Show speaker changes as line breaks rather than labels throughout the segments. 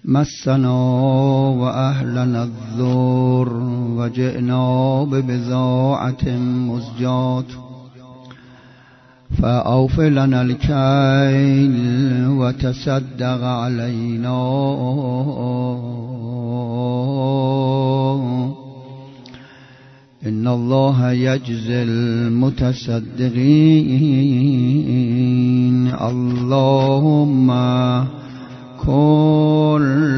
مسنا و اهلنا الضر و جئنا ببضاعة مزجاة فأوف لنا الكيل وتصدق علينا إن الله يجزي المتصدقين. اللهم كن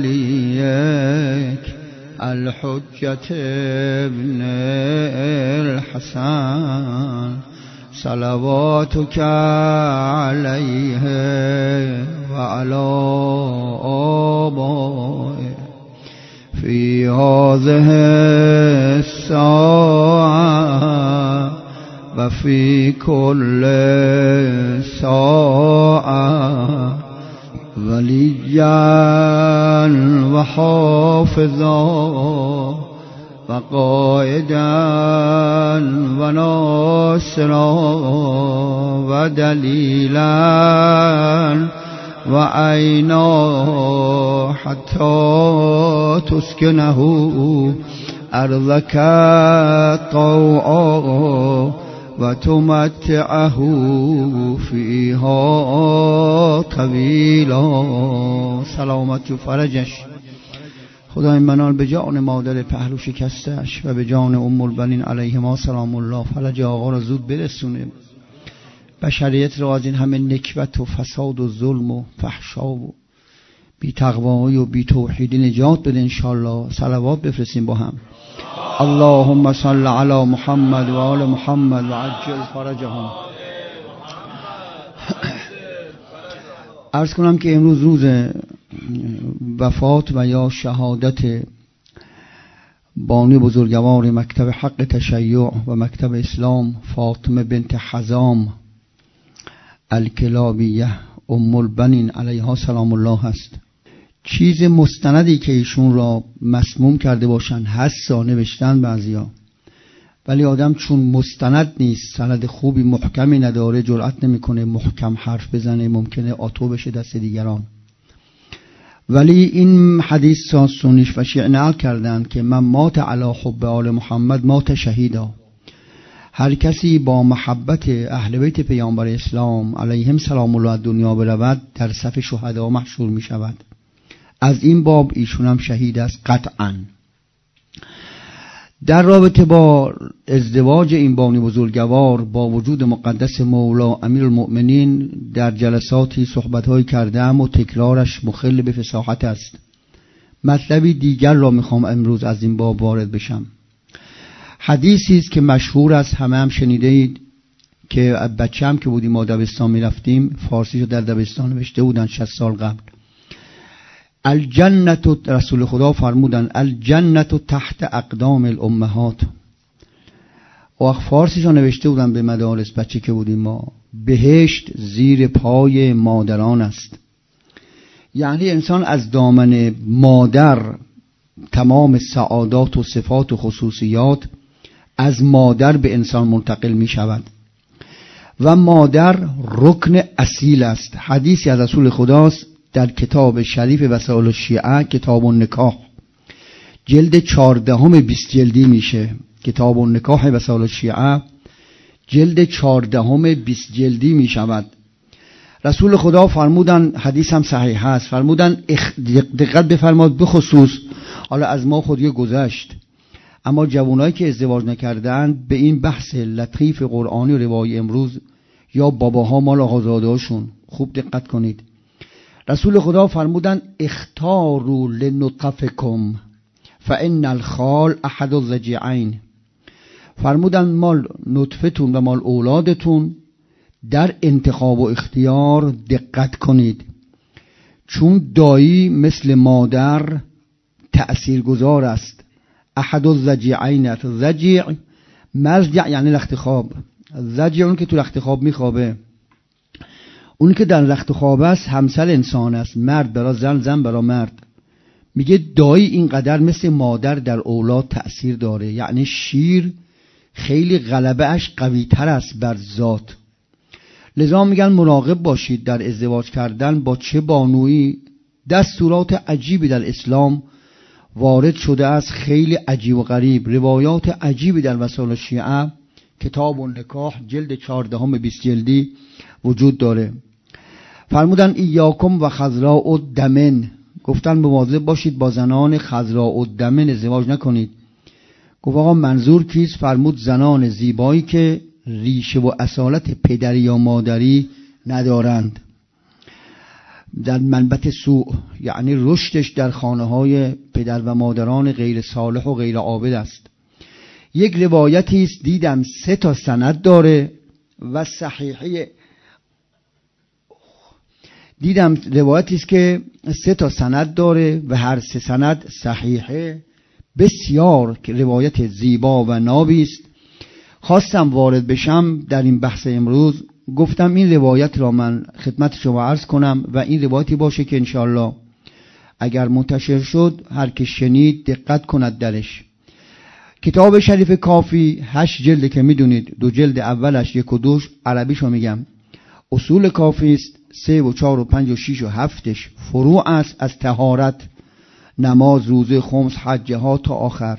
لوليك الحجة ابن الحسن صلواتك عليه وعلى آبائه في هذه الساعة وفي كل ساعة وليا وحافظا وقائدا وناصرا ودليلا وعينا حتى تسكنه أرضك طوعا وتمتعه فيها طويلا. سلامت و فرجش خدای منال به جان مادر پهلو شکستش و به جان ام البنین علیهما سلام الله فرج آقا را زود برسونه، بشریت را از این همه نکبت و فساد و ظلم و فحشا و بی تقوایی و بی توحیدی نجات بده انشاءالله. صلوات بفرستیم با هم. اللهم صل علی محمد و آل محمد و عجل فرجهم. عرض کنم که امروز روز وفات و یا شهادت بانی بزرگوار مکتب حق تشیع و مکتب اسلام فاطمه بنت حزام الکلابیه ام البنین علیها سلام الله هست. چیز مستندی که ایشون را مسموم کرده باشن حسا نوشتن بعضیا، ولی آدم چون مستند نیست، سند خوبی محکمی نداره، جرأت نمیکنه محکم حرف بزنه، ممکنه آتو بشه دست دیگران. ولی این حدیث سنیش و شیعه نقل کردن که من مات علی حب آل محمد مات شهیدا. هر کسی با محبت اهل بیت پیامبر اسلام علیهم سلام الله دنیا برود در صف شهدا محشور می شود. از این باب ایشون هم شهید است قطعا. در رابطه با ازدواج این بانی بزرگوار با وجود مقدس مولا امیرالمؤمنین در جلساتی صحبت‌هایی کردم و تکرارش مخل به فصاحت است. مطلبی دیگر را میخوام امروز از این باب وارد بشم. حدیثی است که مشهور است، همه هم شنیده اید، که بچه‌ام که بودیم ما دبستان میرفتیم فارسیشو در دبستان نوشته بودن 60 سال قبل. الجنت، رسول خدا فرمودن الجنت تحت اقدام الامهات. و فارسیشو نوشته بودن به مدارس بچه که بودیم ما، بهشت زیر پای مادران است. یعنی انسان از دامن مادر تمام سعادات و صفات و خصوصیات از مادر به انسان منتقل می شود و مادر رکن اصیل است. حدیثی از رسول خداست در کتاب شریف وسائل الشیعه، کتاب النکاح، جلد 14 20 جلدی میشه. کتاب النکاح وسائل الشیعه جلد 14 20 جلدی می شود. رسول خدا فرمودن، حدیث هم صحیح هست، فرمودن دقت بفرماد بخصوص، حالا از ما خودی گذشت، اما جوانایی که ازدواج نکردن به این بحث لطیف قرآنی و روایی امروز یا باباها مال آقازادهاشون خوب دقت کنید. رسول خدا فرمودن اختاروا لنطفکم فان الخال احد الضجعین. فرمودن مال نطفتون و مال اولادتون در انتخاب و اختیار دقت کنید، چون دایی مثل مادر تأثیرگذار است. احد الضجعین، ضجع مرجع یعنی رخت خواب، ضجع اون که تو رخت خواب میخوابه، اون که در رخت خواب است همسر انسان است، مرد برای زن، زن برای مرد. میگه دایی اینقدر مثل مادر در اولاد تأثیر داره، یعنی شیر خیلی غلبه اش قوی تر است بر ذات. لذا میگن مراقب باشید در ازدواج کردن با چه بانویی دستورات عجیبی در اسلام وارد شده است، خیلی عجیب و غریب. روایات عجیبی در وسائل شیعه، کتاب النکاح جلد 14 20 جلدی وجود داره. فرمودن ایاکم و خضراء الدمن، گفتن مواظب باشید با زنان خضراء الدمن ازدواج نکنید. گفت آقا منظور کیست؟ فرمود زنان زیبایی که ریشه و اصالت پدری یا مادری ندارند، در منبت سوء، یعنی رشدش در خانه های پدر و مادران غیر صالح و غیر عابد است. یک روایتی است دیدم 3 سند داره و صحیحه، دیدم روایتی است که 3 سند داره و هر 3 سند صحیحه، بسیار روایت زیبا و نابی است. خواستم وارد بشم در این بحث امروز، گفتم این روایت را من خدمت شما عرض کنم و این روایتی باشه که انشاءالله اگر منتشر شد هر که شنید دقت کند درش. کتاب شریف کافی 8 جلد که میدونید، 2 جلد اولش 1 و 2 عربیشو میگم، اصول کافی است، 3 و 4 و 5 و 6 و 7ش فروع است از طهارت، نماز، روزه، خمس، حج، جهاد تا آخر،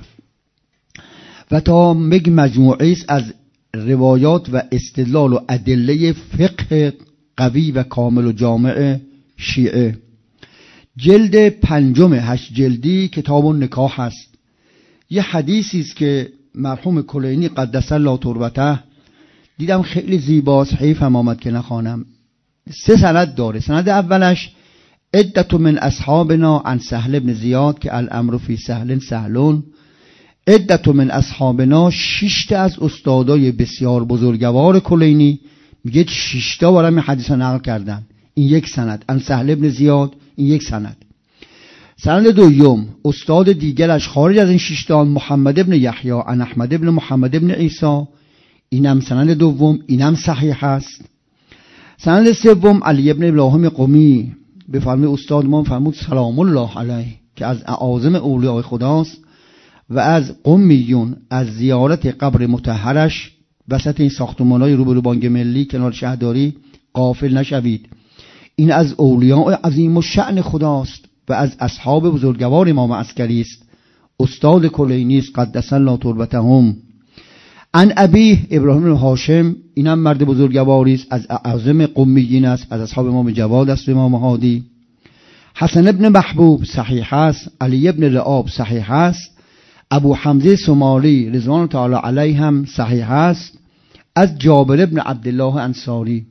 و تا مجموعی است از روایات و استدلال و ادله فقه قوی و کامل و جامع شیعه. جلد 5 8 جلدی کتاب النکاح است. یه حدیثی است که مرحوم کلینی قدس الله تربته دیدم خیلی زیباست، حیفم آمد که نخوانم. 3 سند داره. سند اولش عدة من اصحابنا عن سهل بن زیاد که الامر فی سهل سهلون، عدة من اصحابنا 6 از استادای بسیار بزرگوار کلینی میگه 6 برام حدیث نقل کردن. این 1 سند عن سهل بن زیاد، این 1 سند. سند دوم استاد دیگرش خارج از این 6 محمد ابن یحیی عن احمد ابن محمد ابن عیسی، اینم سند دوم، اینم صحیح است. سند سوم علی ابن ابراهیم قمی به فرمان استاد ما فرمود سلام الله علیه که از اعاظم اولیاء خداست و از قمیون، از زیارت قبر مطهرش وسط این ساختمان‌های روبرو بانک ملی کنار شهرداری غافل نشوید. این از اولیاء عظیم و شأن خداست و از اصحاب بزرگوار امام عسکری است. استاد کلینی است قدس الله تربتهم. عن ابی ابراهیم هاشم، اینم مرد بزرگواری است، از اعظم قمیین است، از اصحاب امام جواد است، امام هادی. حسن ابن محبوب صحیح است، علی ابن رعاب صحیح است، ابو حمزه سمالی رضوان تعالی علیه هم صحیح است، از جابر ابن عبدالله انصاری.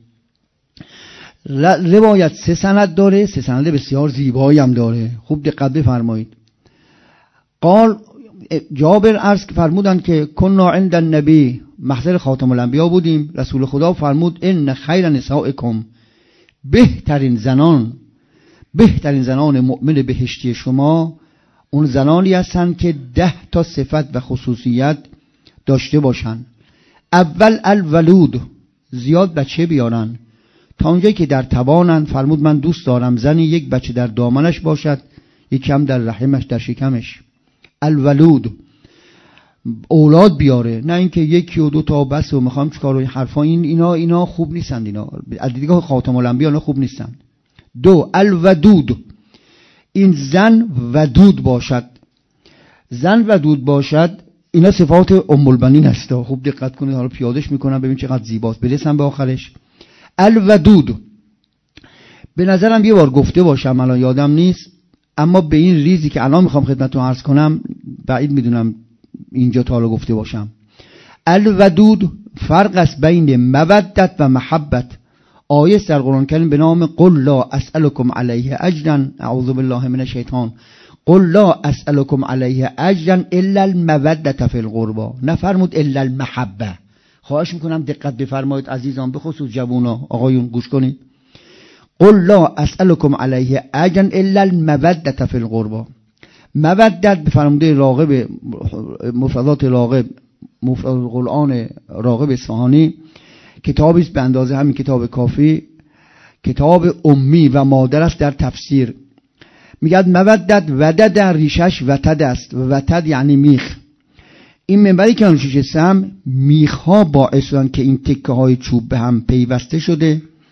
روایت 3 سند داره، 3 سند بسیار زیبایی هم داره. خوب دقت بفرمایید. قال جابر عرض فرمودند که کنا عند النبی، محضر خاتم الانبیا بودیم، رسول خدا فرمود ان خیر نسائکم، بهترین زنان مؤمن بهشتی شما اون زنانی هستند که 10 صفت و خصوصیت داشته باشن. اول الولود، زیاد بچه بیارن تا اونجایی که در توانن. فرمود من دوست دارم زنی 1 بچه در دامنش باشد، 1 هم در رحمش، در شکمش. الولود، اولاد بیاره، نه اینکه 1 و 2 تا بس و میخوام چیکار و حرفا، اینا خوب نیستند، اینا از دیدگاه خاتم الانبیا اینا خوب نیستند. 2 الودود، این زن ودود باشد. زن ودود باشد، اینا صفات ام البنین هست. خوب دقت کنید، حالا پیادش میکنم ببین چقدر زیباست، برسم به آخرش. الودود به نظرم یه بار گفته باشم، الان یادم نیست، اما به این ریزی که الان میخوام خدمتتون عرض کنم بعید میدونم اینجا تا حالا گفته باشم. الودود فرق است بین مودت و محبت. آیه در قرآن کریم به نام قل لا اسألكم علیه اجرا، اعوذ بالله من الشیطان، قل لا اسألكم علیه اجرا الا المودة فی القربى، نفرمود الا المحبه. خواهش میکنم دقت بفرمایید عزیزان، به خصوص جوونا، آقایون گوش کنید. قل لا اسألكم علیه اجرا الا المودة فی القربى. مودت به فرموده راغب، مفردات راغب، مفرد القرآن راغب اصفهانی، کتابی است به اندازه همین کتاب کافی، کتاب امی و مادر است در تفسیر. میگه مودت ودد در ریشش وتد است، وتد یعنی میخ. این منبری که روشش هستم، میخ ها باعث شدن که این تکه های چوب به هم پیوسته شده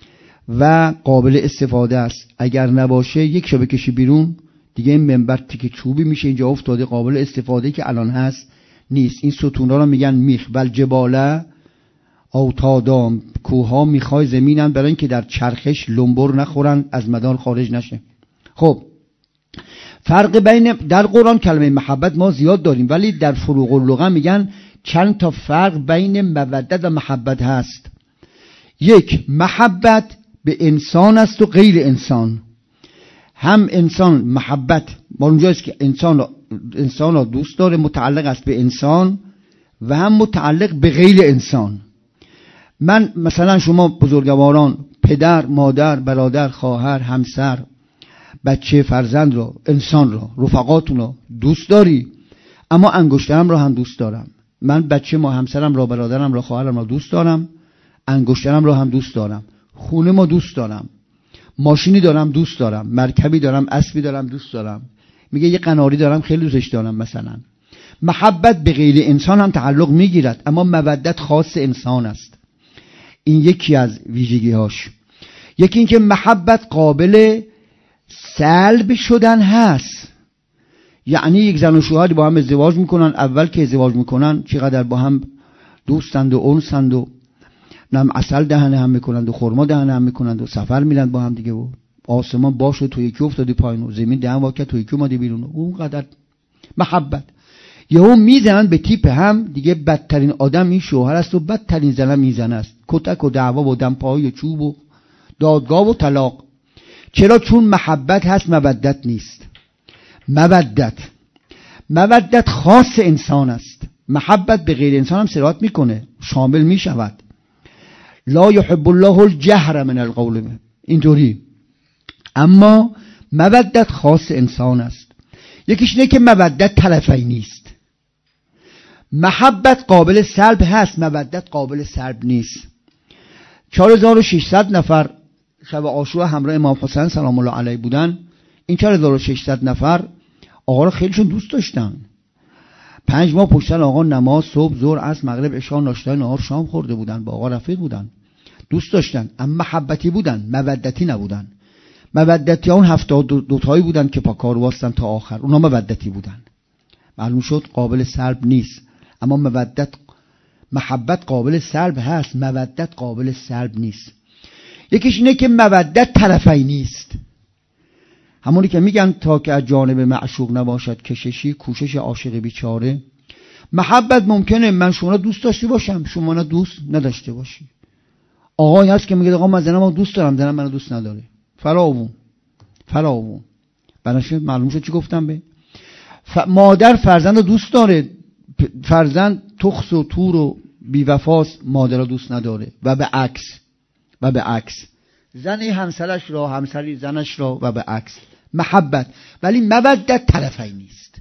و قابل استفاده است. اگر نباشه یک شو بکشی بیرون دیگه این منبر تیکه چوبی میشه، اینجا افتاده، قابل استفاده که الان هست نیست. این ستون‌ها رو میگن میخ. بل جباله اوتادا، کوها میخای زمینن برای اینکه در چرخش لنبر نخورن، از مدار خارج نشه. خب فرق بین، در قرآن کلمه محبت ما زیاد داریم ولی در فروق اللغه میگن چند تا فرق بین مودت و محبت هست. یک، محبت به انسان است و غیر انسان. هم انسان محبت ما اونجاست که انسان را دوست داره، متعلق است به انسان، و هم متعلق به غیر انسان. من مثلا شما بزرگواران، پدر، مادر، برادر، خواهر، همسر، بچه، فرزند را، انسان را، رفقاتون را دوست داری، اما انگشترم را هم دوست دارم. من بچه ما، همسرم را، برادرم را، خواهرم را دوست دارم، انگشترم را هم دوست دارم، خونه ما دوست دارم، ماشینی دارم دوست دارم، مرکبی دارم، اسبی دارم دوست دارم، میگه یه قناری دارم خیلی دوستش دارم. مثلا محبت به غیر انسان هم تعلق میگیرد، اما مودت خاص انسان است. این یکی از ویژگی هاش. یکی این که محبت قابل سلب شدن هست. یعنی یک زن و شوهر با هم ازدواج میکنن، اول که ازدواج میکنن چقدر با هم دوستند و انسند و نم عسل دهنه هم میکنند و خرما دهنه هم میکنند و سفر میرند با هم دیگه و آسمان باشه تو یکی افتاده پایین و زمین دهن واکه تو یکی اومده بیرون. اونقدر محبت. یهو میزنن به تیپ هم دیگه. بدترین آدم این شوهر است و بدترین زن میزنه است. کتک و دعوا و دمپایی و چوب و دادگاه و طلاق. چرا؟ چون محبت هست، مودت نیست. مودت خاص انسان است. محبت به غیر انسان هم سرایت میکنه، شامل میشود. لا يحب الله الجهر من القول، اینطوری. اما مودت خاص انسان است. یکیش اینه که مودت طرفی نیست. محبت قابل سلب هست، مودت قابل سلب نیست. 4600 نفر شب عاشورا همراه امام حسین سلام الله علیه بودن. این 4600 نفر آقا رو خیلیشون دوست داشتن. 5 ماه پشت سر آقا نماز صبح، ظهر، عصر، مغرب، عشا، ناشتای نهار، شام خورده بودن. با آقا رفیق بودن، دوست داشتن، اما محبتی بودن، مودتی نبودن. مودتی اون 72 تایی بودن که پا کار واستن تا آخر، اونا مودتی بودن. معلوم شد قابل سلب نیست. اما محبت قابل سلب هست، مودت قابل سلب نیست. یکیش اینه که مودت طرفی نیست. همونی که میگن تا که از جانب معشوق نباشد کششی، کوشش عاشق بیچاره. محبت ممکنه من شما دوست داشته باشم، شما نه دوست نداشته باشی. آقایی هست که میگه آقا من زنم دوست دارم، زنم منو دوست نداره. فراوون. بنابراین معلوم شد چی گفتم به مادر فرزند رو دوست داره، فرزند تخس و تور و بی‌وفاست، مادر رو دوست نداره. و به عکس زنی همسرش را، همسری زنش را، و به عکس. محبت. ولی مودت طرفی نیست.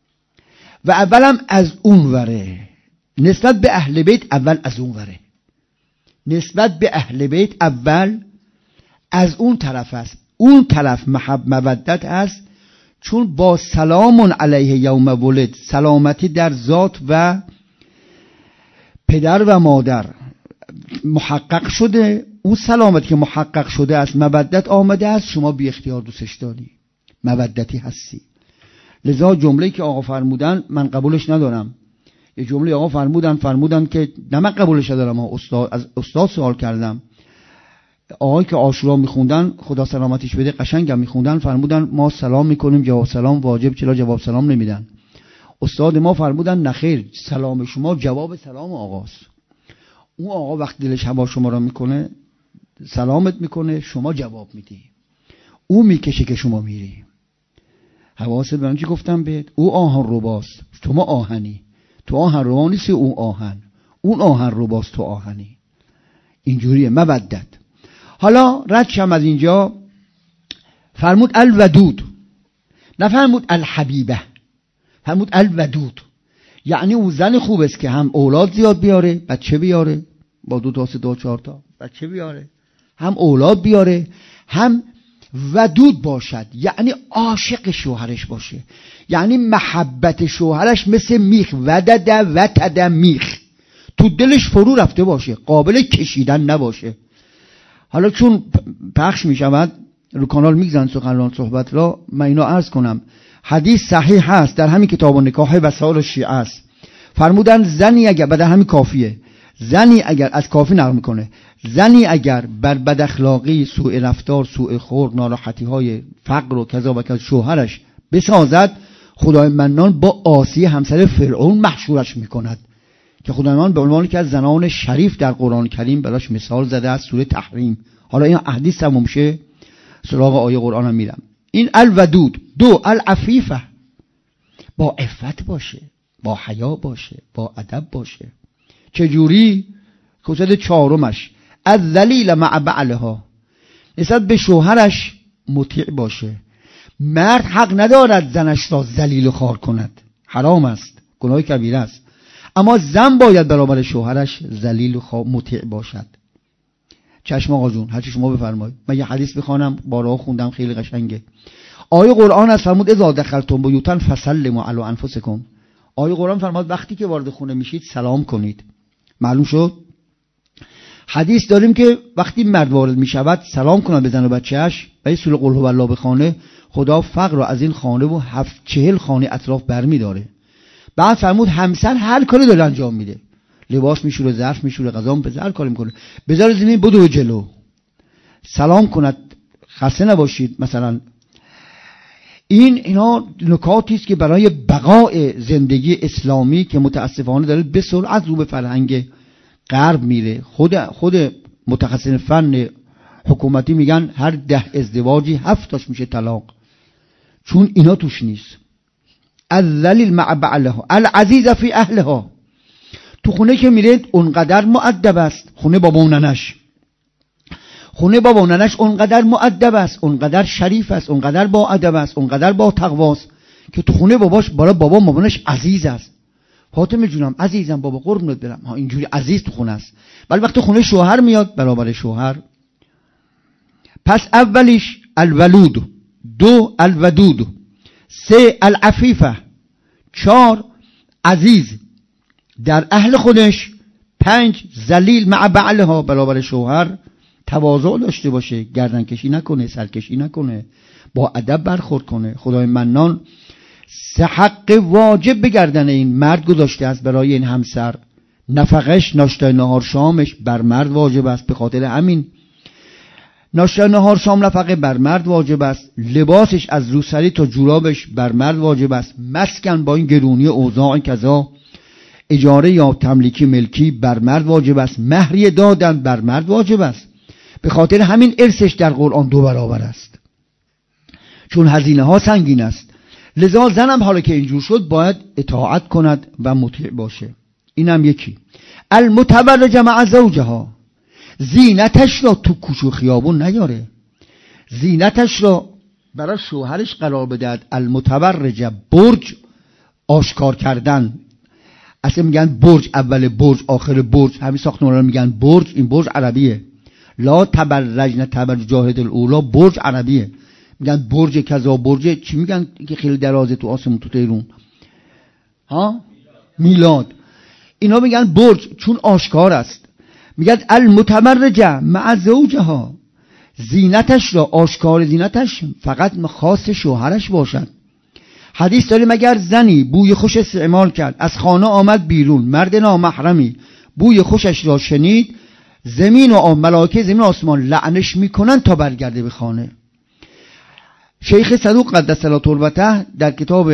و اولم از اون وره، نسبت به اهل بیت اول از اون وره، نسبت به اهل بیت اول از اون طرف است. اون طرف مودت است، چون با سلام علیه یوم ولد، سلامتی در ذات و پدر و مادر محقق شده. اون سلامتی که محقق شده است، مودت آمده است، شما بی اختیار دوستش داری، مودتی هستی. لذا جمله‌ای که آقا فرمودن من قبولش ندارم. یه جمله آقا فرمودن که نه من قبولش ندارم. از استاد سوال کردم. آقایی که عاشورا میخوندن، خدا سلامتیش بده، قشنگم میخوندن، فرمودن ما سلام میکنیم، جواب سلام واجب، چرا جواب سلام نمیدن؟ استاد ما فرمودن نخیر، سلام شما جواب سلام آقاست. اون آقا وقتی دلش هوا شما را میکنه سلامت میکنه، شما جواب میدی. او میکشه که شما میری. حواست به من چی گفتم بهت؟ او آهن رباست، شما آهنی. تو آهن ربا نیستی، او آهن. اون آهن رباست، تو آهنی. اینجوریه مودت. حالا رد شم از اینجا. فرمود الودود، نفرمود الحبیبه، فرمود الودود. یعنی اون زن خوب است که هم اولاد زیاد بیاره، بچه بیاره، با 2 تا 3 تا 4 تا بچه بیاره، هم اولاد بیاره، هم ودود باشد، یعنی عاشق شوهرش باشه. یعنی محبت شوهرش مثل میخ، وتد میخ، تو دلش فرو رفته باشه، قابل کشیدن نباشه. حالا چون پخش می شود رو کانال میگذارن سخنران صحبت را، من اینو عرض کنم. حدیث صحیح هست در همین کتاب النکاح وسائل شیعه است. فرمودن زنی اگر بعد همین کافیه، زنی اگر از کافی نقل میکنه، زنی اگر بر بد اخلاقی، سوء رفتار، سوء خلق، ناراحتی های فقر و کذا و کذا شوهرش بسازد، خدای منان با آسیه همسر فرعون محشورش میکند که خدای منان به عنوان که از زنان شریف در قرآن کریم براش مثال زده از سوره تحریم. حالا این حدیث تموم شه سراغ آیه قرآن هم میرم. این الودود. دو العفیفه، با عفت باشه، با حیا باشه، با ادب باشه. چجوری؟ کسد چهارمش الذلیل مع بعلها، نسبت به شوهرش مطیع باشه. مرد حق ندارد زنش را ذلیل و خوار کند، حرام است، گناه کبیره است. اما زن باید برابر شوهرش ذلیل و مطیع باشد. چشم آقا جون، هرچی شما بفرمایید. من یه حدیث بخوانم، بارها خوندم، خیلی قشنگه. آیه قرآن از فرمود اذا دخلتم بیوتا فسلموا علی انفسکم. آیه قرآن فرمود وقتی که وارد خونه میشید سلام کنید. معلوم شد؟ حدیث داریم که وقتی مرد وارد میشود سلام کنه به زن و بچه‌اش و سوره قل هو الله بخونه، خدا فقر رو از این خانه و 40 خانه اطراف برمی‌داره. بعد فرمود همسر هر کاری داره انجام میده، لباس میشوره، ظرف میشوره، غذا میپزه، هر کاری میکنه، بذار زمین بدو جلو سلام کند، خسته نباشید مثلا. اینا نکاتی است که برای بقای زندگی اسلامی که متاسفانه داره به سرعت رو به فرهنگ غرب میره. خود متخصصین فن حکومتی میگن هر 10 ازدواجی 7 تاش میشه طلاق، چون اینا توش نیست. الذلیل مع بعلها العزیز فی اهلها. تو خونه که میره اونقدر مؤدب است، خونه بابا و ننش اونقدر مؤدب است، اونقدر شریف است، اونقدر با ادب است، اونقدر با تقوا است که تو خونه باباش برای بابا مامانش عزیز است. فاطمه جونم عزیزم، بابا قربونت برم، ها اینجوری عزیز تو خونه است. ولی وقتی خونه شوهر میاد برابر شوهر. پس اولیش الولود، 2 الودود، 3 العفیفه، 4 عزیز در اهل خودش، 5 ذلیل مع بعلها، برابر شوهر تواضع داشته باشه، گردن کشی نکنه، سرکشی نکنه، با ادب برخورد کنه. خدای منان حق واجب به گردن این مرد گذاشته است برای این همسر. نفقش، ناشتای نهار شامش بر مرد واجب است. به خاطر همین ناشتای نهار شام نفقه بر مرد واجب است. لباسش از روسری تا جورابش بر مرد واجب است. مسکن با این گرونی اوضاع کذا، اجاره یا تملیکی ملکی بر مرد واجب است. مهریه دادن بر مرد واجب است. به خاطر همین ارثش در قرآن 2 برابر است، چون هزینه ها سنگین است. لذا زنم حالا که اینجور شد باید اطاعت کند و مطیع باشه. اینم یکی. المتبرج مع زوجها، زینتش را تو کوچه و خیابون نیاره، زینتش را برای شوهرش قرار بدهد. المتبرج، برج آشکار کردن، اصلا میگن برج، اول برج آخر برج، همین ساختمانا میگن برج. این برج عربیه، لا تبرجن تبرج جاهد الاولا، برج عربیه. میگن برج کذا، برج چی میگن که خیلی درازه تو آسمون تو تهران، ها میلاد، اینا میگن برج چون آشکار است. میگن المتبرج مع زوجها، زینتش را، آشکار زینتش فقط خاص شوهرش باشد. حدیث داریم اگر زنی بوی خوش استعمال کرد، از خانه آمد بیرون، مرد نامحرمی بوی خوشش را شنید، زمین و ملائکه زمین و آسمان لعنش میکنن تا برگرده به خانه. شیخ صدوق قدس الله تربته در کتاب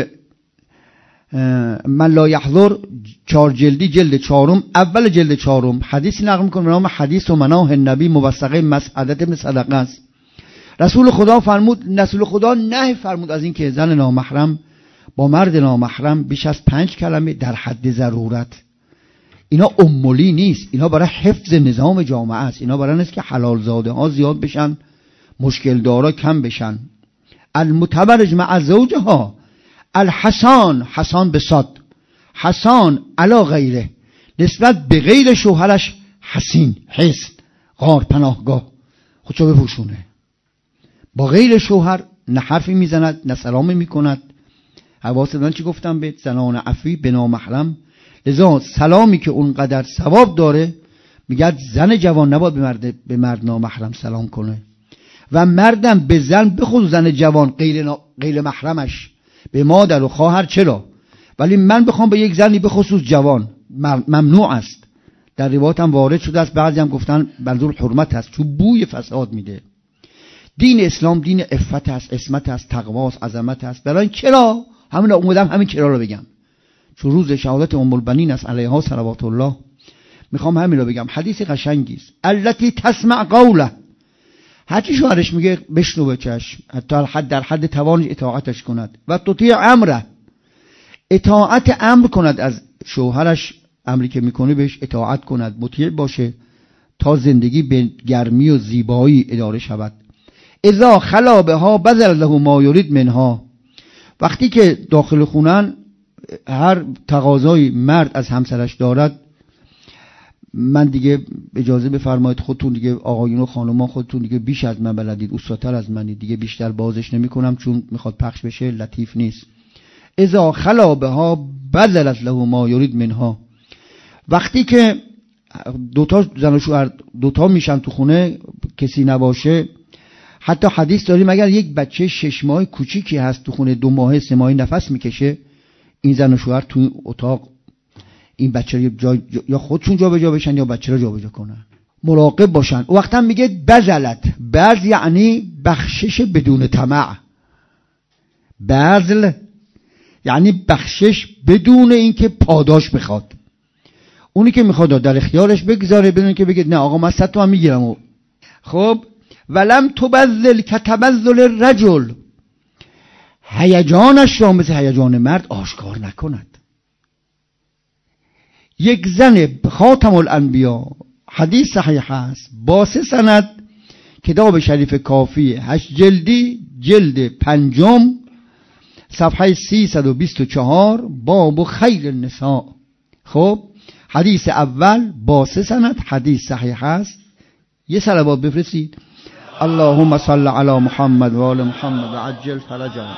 من لا یحضر 4 جلدی، جلد 4، اول جلد 4 حدیث نقل میکنه به نام حدیث و مناه النبی موثقه مسعدت ابن صدقه است. رسول خدا نهی فرمود از این که زن نامحرم با مرد نامحرم بیش از 5 کلمه در حد ضرورت. اینا امولی نیست، اینا برای حفظ نظام جامعه است. اینا برای نیست که حلال زاده ها زیاد بشن، مشکل دارا کم بشن. المتبرج مع زوجها الحسان، حسان به صاد، حسان علا غیره، نسبت به غیر شوهرش حسین، حسن، غار، پناهگاه، خودشو بپوشونه. با غیر شوهر نه حرفی میزند نه سلامی میکند. حواست من چی گفتم به زنان عفی به نامحرم. لذا سلامی که اونقدر ثواب داره میگه زن جوان نباید به مرد نامحرم سلام کنه و مردم به زن، به خصوص زن جوان غیر محرمش، به مادر و خواهر چرا، ولی من بخوام به یک زنی به خصوص جوان ممنوع است. در روایات هم وارد شده است، بعضی هم گفتن منظور حرمت است، چون بوی فساد میده. دین اسلام دین عفت است، عصمت است، تقوا است، عظمت است. برای چرا همین چرا رو بگم، چون روز شهادت ام البنین است علیها صلوات الله. میخوام همین رو بگم. حدیث قشنگی است. التی تسمع قوله، هرچی شوهرش میگه بشنو به چشم، حتی در حد توانش اطاعتش کند. و تطیع امره، اطاعت امر کند از شوهرش، امری که میکنه بهش اطاعت کند، مطیع باشه تا زندگی به گرمی و زیبایی اداره شود. اذا خلا بها بذل له ما یرید منها، وقتی که داخل خونن هر تقاضای مرد از همسرش دارد، من دیگه اجازه بفرمایید خودتون دیگه آقایون و خانوما خودتون دیگه بیش از من بلدید، استادتر از منید دیگه، بیشتر بازش نمی کنم چون میخواد پخش بشه، لطیف نیست. اذا خلا بها بذلت له ما یرید منها، وقتی که دوتا زن و شوهر دوتا میشن تو خونه، کسی نباشه، حتی حدیث داریم اگر یک بچه 6 ماه کوچیکی هست تو خونه، 2 ماه 3 ماهی نفس میکشه، این زن و شوهر تو اتاق این بچه رو یا خودشون جا به جا بشن یا بچه رو جا به جا کنن، مراقب باشن. وقتا میگه بذلت، بذل یعنی بخشش بدون طمع، بذل یعنی بخشش بدون اینکه پاداش بخواد. اونی که میخواد در اختیارش بگذاره بدون که بگه نه آقا من 100 تومن میگیرم. خب ولم تبذل کتبذل الرجل، هیجانش را مثل هیجان مرد آشکار نکند. یک زن خاتم الانبیا، حدیث صحیح است با 3 سند، کتاب شریف کافی 8 جلدی، جلد 5 صفحه 324، باب خیر النساء. خب حدیث اول با 3 سند، حدیث صحیح است. یه صلوات بفرستید. اللهم صل علی محمد و آل محمد و عجل فرجهم.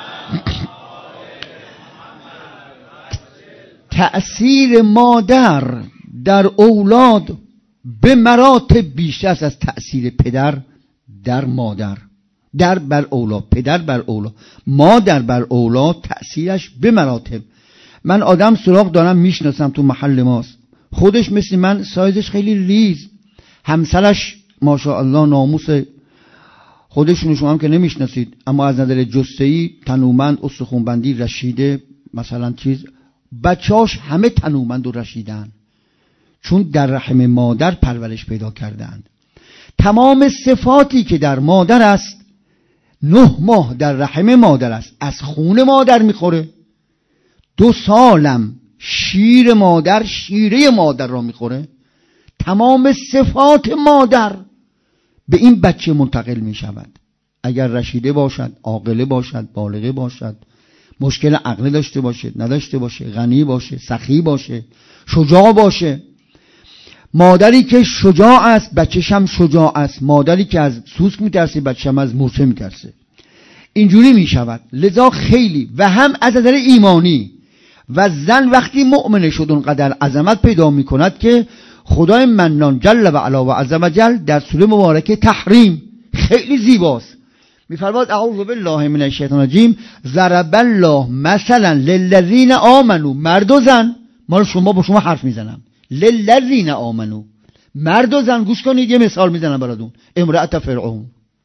تأثیر مادر در اولاد به مراتب بیشتر است از تأثیر پدر در مادر. در بر اولاد، پدر بر اولاد، مادر بر اولاد تأثیرش به مراتب. من آدم سراغ دارم میشناسم تو محل ماست، خودش مثل من سایزش خیلی ریز، همسرش ماشاءالله ناموس، خودشونو شما هم که نمیشناسید اما از نظر جثه‌ای تنومند، استخوانبندی رشیده، مثلا چیز، بچه‌اش همه تنومند و رشیدن، چون در رحم مادر پرورش پیدا کردند. تمام صفاتی که در مادر است 9 ماه در رحم مادر است، از خون مادر میخوره. 2 سالم شیر مادر شیره مادر را میخوره. تمام صفات مادر به این بچه منتقل میشود. اگر رشیده باشد، عاقله باشد، بالغه باشد، مشکل عقل داشته باشه، نداشته باشه، غنی باشه، سخی باشه، شجاع باشه. مادری که شجاع است بچه‌ش هم شجاع است. مادری که از سوسک میترسه بچه‌ش هم از مورچه میترسه. اینجوری میشود. لذا خیلی و هم از نظر ایمانی و زن وقتی مؤمنه شد اونقدر عظمت پیدا میکند که خدای منان جل و علا و عز و جل در سوره مبارکه تحریم خیلی زیباست، میفرماد اعوذ بالله من الشیطان الرجیم ضرب الله مثلا للذین آمنوا، مرد و زن، مال شما با شما حرف میزنم، للذین آمنوا، مرد و زن، گوش کنید یه مثال میزنم براتون. امرأت فرعون،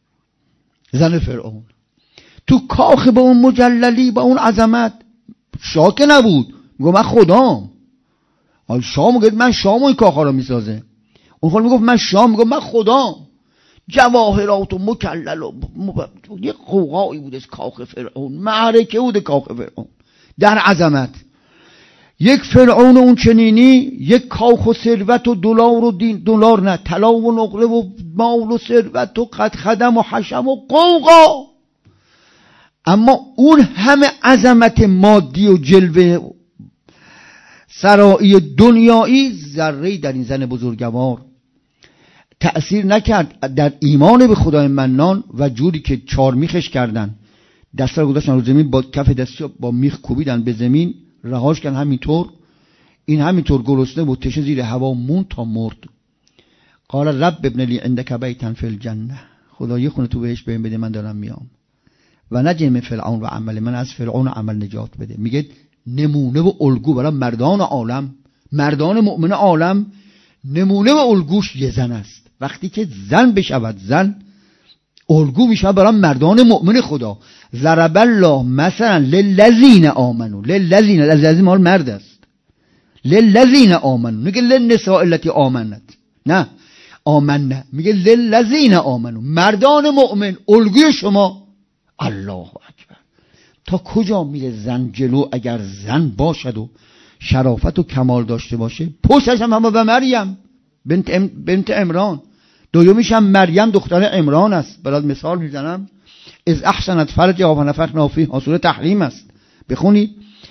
زن فرعون تو کاخ با اون مجللی با اون عظمت، شاه که نبود، میگه من خدام. حال شاه میگه من شام و این کاخا رو میسازه، اون خود میگفت من شام، میگه من خدام. جواهرات و مکلل و یه قوقایی بود از کاخ فرعون، معرکه بود کاخ فرعون در عظمت. یک فرعون اون چنینی، یک کاخ و ثروت و دلار و دلار نه، طلا و نقره و مال و ثروت و قد خدم و حشم و قوقا. اما اون همه عظمت مادی و جلوه سرایی دنیایی ذره‌ای در این زن بزرگوار تأثیر نکرد در ایمان به خدای منان و جوری که 4 میخش کردن، دستا رو گذاشتن رو زمین، با کف دستی با میخ کوبیدن به زمین، رهاش کردن همینطور. این همینطور گرسنه بود، تشه زیر هوا مون تا مرد. قال رب ابن لی عندک بیتا فی الجنه، خدا یه خونه تو بهش بهم بده، من دارم میام. و نجنی من فرعون و عمل، من از فرعون عمل نجات بده. میگه نمونه و الگو برای مردان عالم، مردان مؤمن عالم، نمونه و الگوش یه زن است. وقتی که زن بشود زن، الگو میشه برای مردان مؤمن خدا. ضرب الله مثلا للذین آمنوا، للذین مال مرد است، للذین آمنوا، میگه للنساء التي آمنت، نه آمنه، میگه للذین آمنوا، مردان مؤمن الگوی شما. الله اکبر. تا کجا میره زن جلو اگر زن باشد و شرافت و کمال داشته باشه؟ پشتش هم به مریم بنت عمران، دومیش هم مریم دختر عمران است. برات مثال میزنم، از احسنت فرجها و نفخنا فیها، سوره تحریم است، بخونید.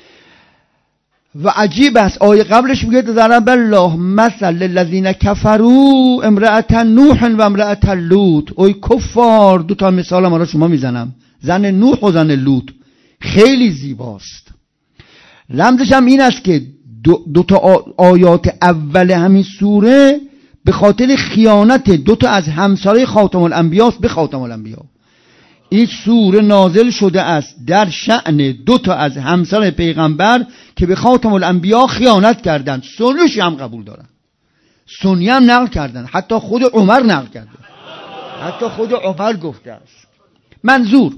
و عجیب است آیه قبلش میگه ضرب الله مثل للذین کفروا امرأة نوح و امرأة لوط. اوی کفار، دو تا مثال ما را شما میزنم، زن نوح و زن لوط، خیلی زیباست. رمزش هم این است که دو تا آیات اول همین سوره به خاطر خیانت دو تا از همسرای خاتم الانبیا به خاتم الانبیا. این سوره نازل شده است در شأن دو تا از همسر پیغمبر که به خاتم الانبیا خیانت کردند. سنیش هم قبول دارن، سنی هم نقل کردن، حتی خود عمر نقل کرده، حتی خود عمر گفته است. منظور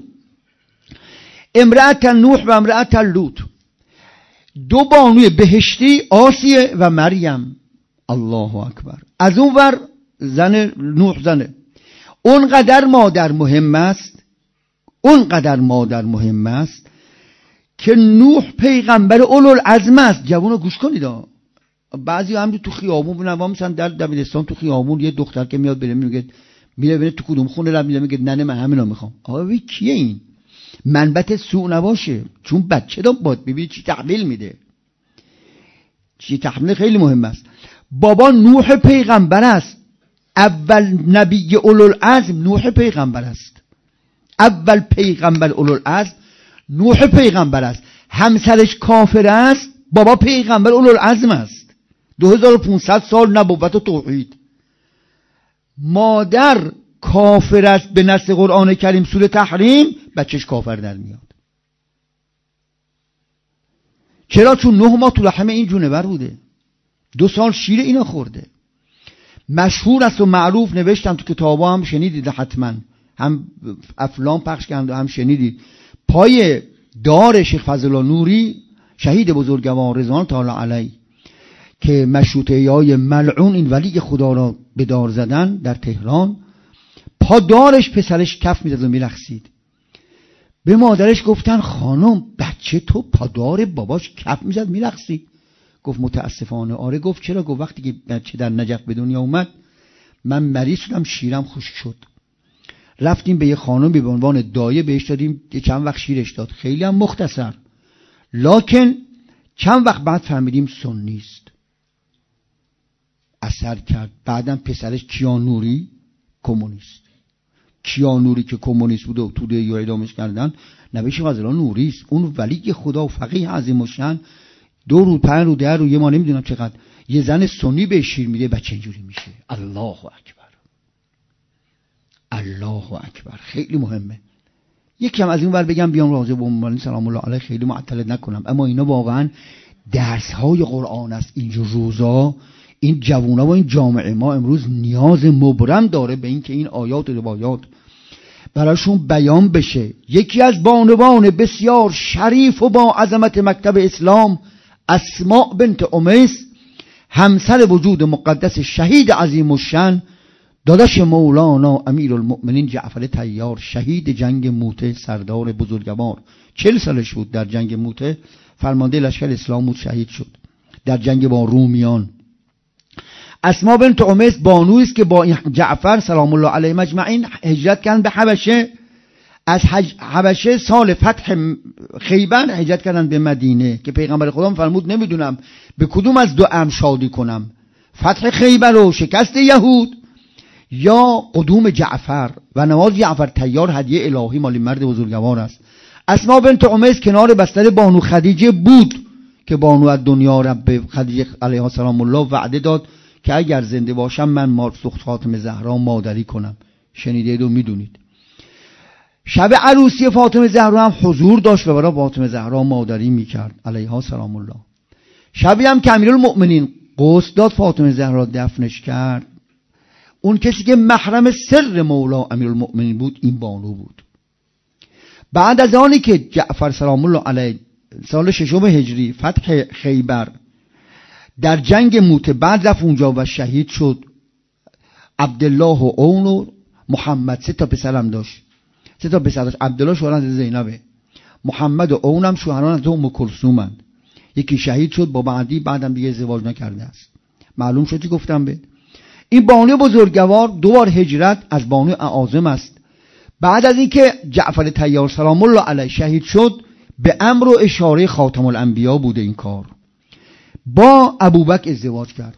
امرأة نوح و امرأة لوط، دو بانوی بهشتی، آسیه و مریم. الله اکبر. از اون ور زن نوح، زنه اونقدر مادر مهم است، اونقدر مادر مهم است که نوح پیغمبر اولوالعزم است. جوانو گوش کنید، بعضی هم تو خیابون نوا میشن در دبیرستان، تو خیابون یه دختر که میاد بره میگه، میره ببینه تو کدوم خونه رفت، میگه نه من همینا میخوام. آقا ببین کیه این؟ منبت سوء نباشه، چون بچه دا باد ببین چی تحویل میده، چی تحویل خیلی مهم است. بابا نوح پیغمبر است، اول نبی اولوالعزم نوح پیغمبر است، اول پیغمبر اولوالعزم نوح پیغمبر است. همسرش کافر است، بابا پیغمبر اولوالعزم است. 2500 سال نبوت و توحید. مادر کافر است به نص قرآن کریم سوره تحریم، بچهش کافر در میاد. چرا؟ چون 9 ماه تو رحم این جونور بوده، 2 سال شیر اینا خورده. مشهور است و معروف، نوشتم تو کتابا هم شنیدید حتما، هم افلام پخش کردند و هم شنیدید. پای دار شیخ فضل الله نوری شهید بزرگوار رضوان تعالی علیه که مشروطه‌ای ملعون این ولی خدا را به دار زدن در تهران، پا دارش پسرش کف می‌زد و می‌رقصید. به مادرش گفتن خانم بچه تو پادار باباش کف می‌زد می‌رقصید. گفت متاسفانه. آره. گفت چرا؟ گفت وقتی که بچه در نجف به دنیا اومد من مریض شدم، شیرم خشک شد، رفتیم به یه خانم به عنوان دایه بهش دادیم، یه چند وقت شیرش داد، خیلی هم مختصر، لکن چند وقت بعد فهمیدیم سنی است. اثر کرد. بعدم پسرش کیانوری کمونیست، کیانوری که کمونیست بوده و توده یا اعدامش کردن، نبیش غزلا نوری است. اون ولی خدا و فقیه عظیم الشأن 2 روز 5 روز 10 روز یه ما نمیدونم چقدر یه زن سنی به شیر میده، بچه اینجوری میشه. الله اکبر، الله اکبر. خیلی مهمه. یکم از این ور بگم بیام راجع به ام سلام الله علیه خیلی معطل نکنم، اما اینا واقعا درس های قرآن است. اینجور روزا این جوونا و این جامعه ما امروز نیاز مبرم داره به این که این آیات و روایات براشون بیان بشه. یکی از بانوان بسیار شریف و با عظمت مکتب اسلام، اسماء بنت امیس، همسر وجود مقدس شهید عظیم الشأن داداش مولانا امیرالمؤمنین جعفر طیار، شهید جنگ موته، سردار بزرگوار، 40 سالش بود در جنگ موته، فرمانده لشکر اسلام بود، شهید شد در جنگ با رومیان. اسماء بنت امیس بانویی است که با جعفر سلام الله علیه مجمعین هجرت کردن به حبشه. از حبشه سال فتح خیبر هجرت کردن به مدینه که پیغمبر خدا فرمود نمیدونم به کدوم از دو امر شادی کنم، فتح خیبر و شکست یهود یا قدوم جعفر. و نماز جعفر طیار هدیه الهی مال مرد بزرگوار است. اسماء بنت امیس کنار بستر بانو خدیجه بود که بانو از دنیا رب خدیجه علیها سلام الله وعده داد که اگر زنده باشم من سخت فاطمه زهرا مادری کنم. شنیدید و میدونید. شب عروسی فاطمه زهرا هم حضور داشت و برای فاطمه زهرا مادری میکرد علیها سلام الله. شبی هم که امیرالمؤمنین غسل داد فاطمه زهرا دفنش کرد، اون کسی که محرم سر مولا امیرالمؤمنین بود این بانو بود. بعد از آنی که جعفر سلام الله علیه سال 6 هجری فتح خیبر در جنگ موته بعد رفت اونجا و شهید شد. عبدالله و اون و محمد 3 تا پسرم داشت. 3 تا پسر داشت. عبدالله شوهر از زینبه، محمد و اونم شوهران از ام کلثومند. یکی شهید شد با بعدم دیگه ازدواج نکرده است. معلوم شد که گفتم به این بانو بزرگوار 2 بار هجرت از بانو اعاظم است. بعد از اینکه جعفر طیار سلام الله علیه شهید شد به امر و اشاره خاتم الانبیا بوده این کار. با ابوبکر ازدواج کرد.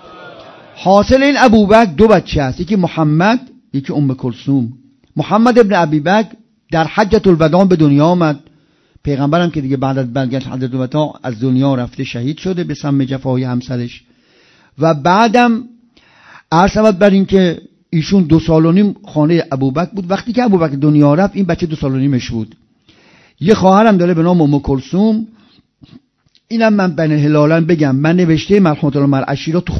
حاصل این ابوبکر 2 بچه است، یکی محمد یکی ام کلثوم. محمد ابن ابی بکر در حجۃ الوداع به دنیا آمد. پیغمبرم که دیگه بعد از برگشت حجۃ الوداع از دنیا رفته شهید شده به سم جفای همسرش. و بعدم عرض شود بر این که ایشون 2 سال و نیم خانه ابوبکر بود. وقتی که ابوبکر دنیا رفت این بچه 2 سال و نیمش بود. یه خواهرم داره به نام ام کلثوم. اینم من بین هلالن بگم، من نوشته مرحوم الله مرعشی را تو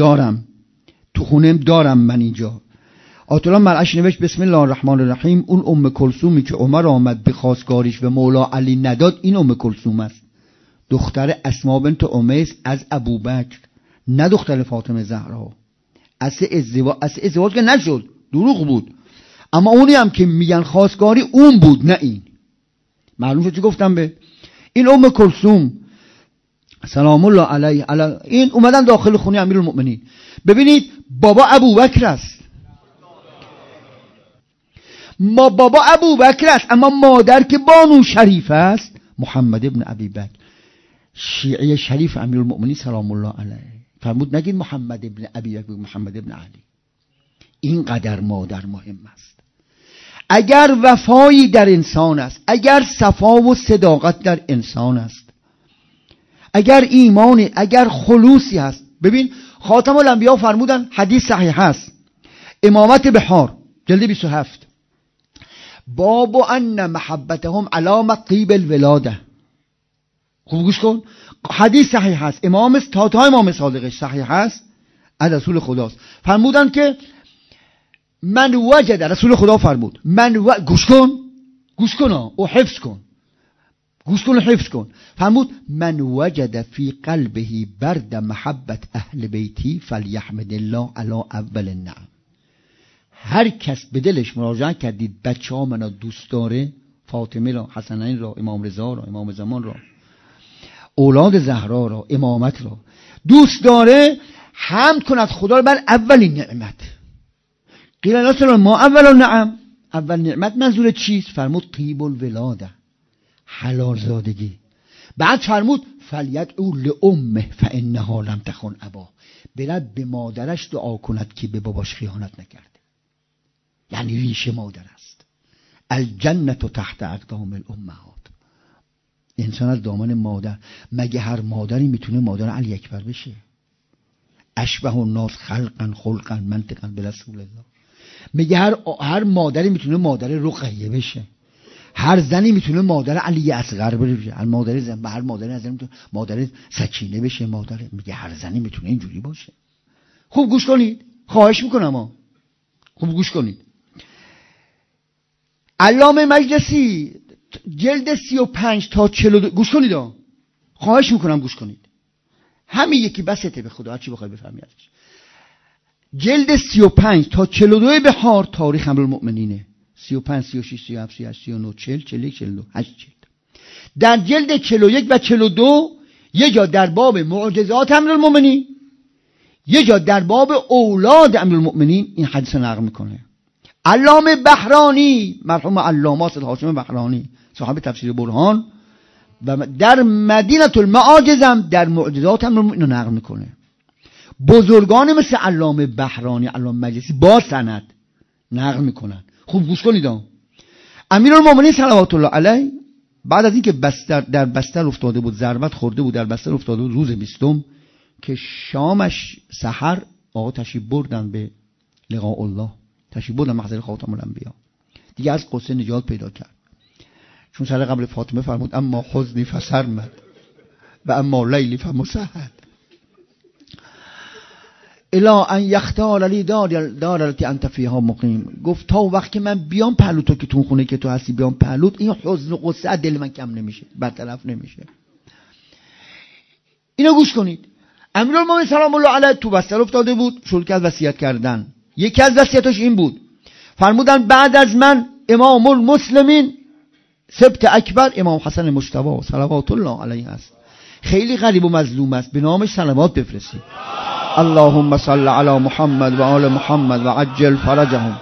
خونم دارم من اینجا. آیت الله مرعشی نوشت بسم الله الرحمن الرحیم. اون ام کلثومی که عمر آمد به خواستگاریش و مولا علی نداد این ام کلثوم است، دختر اسما بنت امیس از ابوبکر، نه دختر فاطمه زهرا. اصل ازدواج که نشد، دروغ بود، اما اونی هم که میگن خواستگاری اون بود نه این. معلوم شد چی گفتم به این ام کلثوم سلام الله علیه این اومدن داخل خونه امیرالمؤمنین. ببینید بابا ابوبکر است، بابا ابوبکر است، اما مادر که بانو شریف است محمد ابن ابی بکر، شیعه شریف امیرالمؤمنین سلام الله علیه. فرمود نگید محمد ابن ابی بکر، محمد ابن علی. اینقدر مادر مهم است. اگر وفایی در انسان است، اگر صفا و صداقت در انسان است، اگر ایمانی، اگر خلوصی هست. ببین خاتم الانبیا فرمودن، حدیث صحیح هست، امامت بحار جلد 27، باب ان محبتهم علامت طیب الولاده. خوب گوش کن، حدیث صحیح هست، تا امام صادقش صحیح هست، از رسول خداست. فرمودن که من وجد، رسول خدا فرمود گوش کن و حفظ کن، گوش کن و حفظ کن. فرمود من وجد فی قلبه برد محبت اهل بیتی فلیحمد الله علی اول النعم. هر کس به دلش مراجعه کردید بچه ها منو دوست داره، فاطمه را، حسنین را، امام رضا را، امام زمان را، اولاد زهرا را، امامت را دوست داره، حمد کند خدا را بر اولین نعمت. قیل الله ما اول النعم، اول نعمت منظور چیست؟ فرمود طیب الولاده، حلال زادگی. بعد فرمود فلیدعو لامه فانها لم تخن ابا، برد به مادرش دعا کند که به باباش خیانت نکرده. یعنی ریشه مادر است. الجنة تحت اقدام الامهات. انسان از دامن مادر. مگه هر مادری میتونه مادر علی اکبر بشه؟ اشبه الناس خلقا خلقا منطقا برسول الله. مگه هر مادری میتونه مادر رقیه بشه؟ هر زنی میتونه مادر علی اصغر بشه؟ هر مادر زن، هر مادر از میتونه مادر سکینه بشه؟ میگه هر زنی میتونه اینجوری باشه. خوب گوش کنید، خواهش میکنم خوب گوش کنید. علامه مجلسی جلد 35 تا 42 گوش کنید خواهش میکنم گوش کنید. همین یکی بسته به خدا، هر چی بخوای بفهمی ازش. جلد 35 تا 42 بهار تاریخ امیرالمؤمنینه. 35 36 37 38 39 40 41 42 8 جلد. در جلد 41 و 42 یه جا در باب معجزات امیرالمؤمنین، یه جا در باب اولاد امیرالمؤمنین این حدیث نقل میکنه. علامه بحرانی، مرحوم علامه صد هاشم بحرانی صاحب تفسیر برهان، و در مدینه المعاجز هم در معجزات امیرالمؤمنین نقل میکنه. بزرگان مثل علامه بحرانی، علامه مجلسی با سند نقل میکنن. خوب گوش کنید. امیرالمؤمنین صلوات الله علیه بعد از اینکه در بستر افتاده بود، ضربت خورده بود، در بستر افتاده بود روز 20 که شامش سحر آقا تشریف بردن به لقاء الله، تشریف بردن محضر خاتم الانبیا، دیگه از قصه نجات پیدا کرد. چون سر قبل فاطمه فرمود اما حزنی فسرمد و اما لیلی فمسهد الا ان یختار لی دار التي انت فیها مقیم. گفت تا وقت که من بیام پهلو تو که تو خونه که تو هستی بیام پهلوت، این حزن و غصه از دل من کم نمیشه، برطرف نمیشه. اینو گوش کنید. امیرالمومنین سلام الله علیه تو بستر افتاده بود، شروع کرد وصیت کردن. یکی از وصیتاش این بود، فرمودن بعد از من امام المسلمین سبت اکبر امام حسن مجتبی صلوات الله علیه است، خیلی غریب و مظلوم است، به نامش صلوات بفرستید. اللهم صل علی محمد و آل محمد و عجل فرجهم.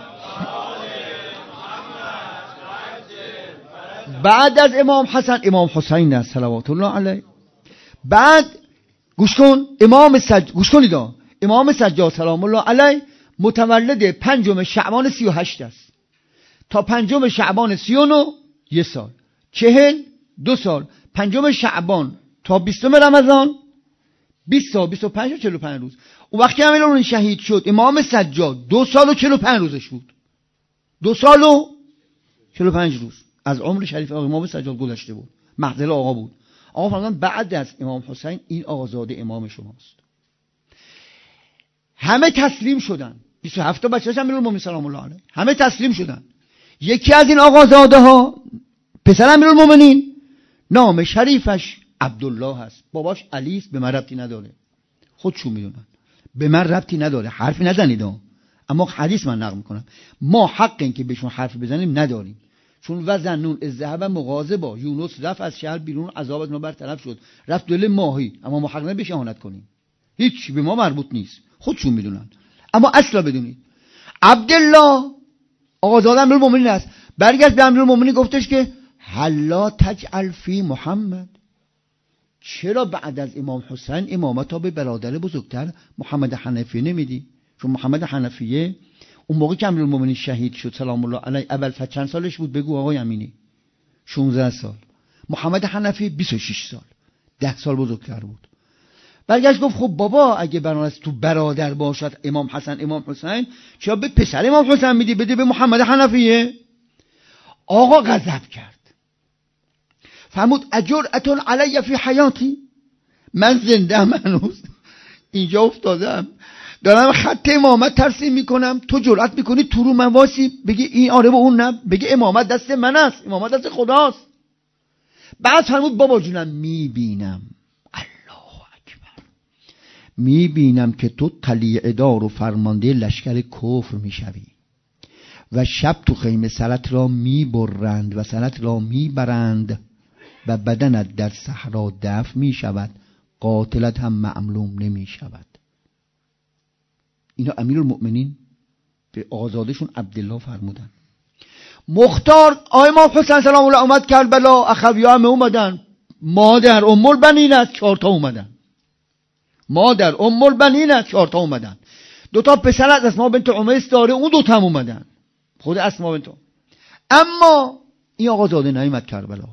بعد از امام حسن امام حسین است صلوات الله علیه. بعد گوش کن، گوش کنید، امام سجاد سلام الله علیه متولد 5 شعبان 38 است. تا 5 شعبان 39 1 سال، 42 سال، 5 شعبان تا 20 رمضان 20 سال، 25 و 45 روز. اون وقتی امیرالمومنین شهید شد امام سجاد 2 سال و 45 روزش بود. 2 سال و 45 روز از عمر شریف امام سجاد گذشته بود، محضر آقا بود. آقا فرمودن بعد از امام حسین این آقازاده امام شماست. همه تسلیم شدن، 27 بچه‌اش امیرالمومنین سلام الله علیه همه تسلیم شدن. یکی از این آقازاده ها پسر امیرالمومنین نام شریفش عبدالله هست، باباش علی است، به من ربطی نداره، خودشون میدونن، به من ربطی نداره، حرفی نزنید. اما حدیث من نقل میکنم، ما حق این که بهشون حرف بزنیم نداریم، چون وزنون الذهب مغاضبا، یونس رفت از شهر بیرون، عذاب از ما برطرف شد، رفت دل ماهی، اما ما حق نبیش اهانت کنیم، هیچ به ما مربوط نیست، خودشون میدونن. اما اصلا بدونید عبدالله آقازاده امیرالمومنین است. برگشت به امیرالمومنین گفتش که حلا تجعل فی محمد، چرا بعد از امام حسین امامت ها به برادر بزرگتر محمد حنفیه نمیدی؟ چون محمد حنفیه اون موقع که امیرالمومنین شهید شد سلام الله علیه اول چند سالش بود؟ بگو آقای امینی. 16 سال. محمد حنفی 26 سال، 10 سال بزرگتر بود. برگشت گفت خب بابا اگه برانست تو برادر باشد امام حسن امام حسین، چرا به پسر امام حسین میدی؟ بده به محمد حنفیه. آقا غضب کرد، فرمود اجرأتون علی فی حیاتی، من زنده ام هنوز اینجا افتادم دارم خط امامت ترسیم میکنم، تو جرأت میکنی تو رو من واسی بگی این آره و اون نه، بگی امامت دست من است، امامت دست خداست. بعد فرمود بابا جونم میبینم، الله اکبر، میبینم که تو طلیعه دار و فرمانده لشکر کفر میشوی و شب تو خیمه سرت را میبرند و سرت را میبرند و بدنت در صحرا دفن می شود، قاتلت هم معلوم نمی شود. اینا امیرالمؤمنین به آقازادهشون عبدالله فرمودن. مختار امام حسین سلام الله اومد کربلا، اخویا هم اومدن، مادر ام البنین است 4 تا اومدن، مادر ام البنین است 4 تا اومدن، 2 تا پسر از اسماء بنت عمیس داره، اون 2 تا هم اومدن، خود اسماء بنت. اما این آقازاده نیامد کربلا.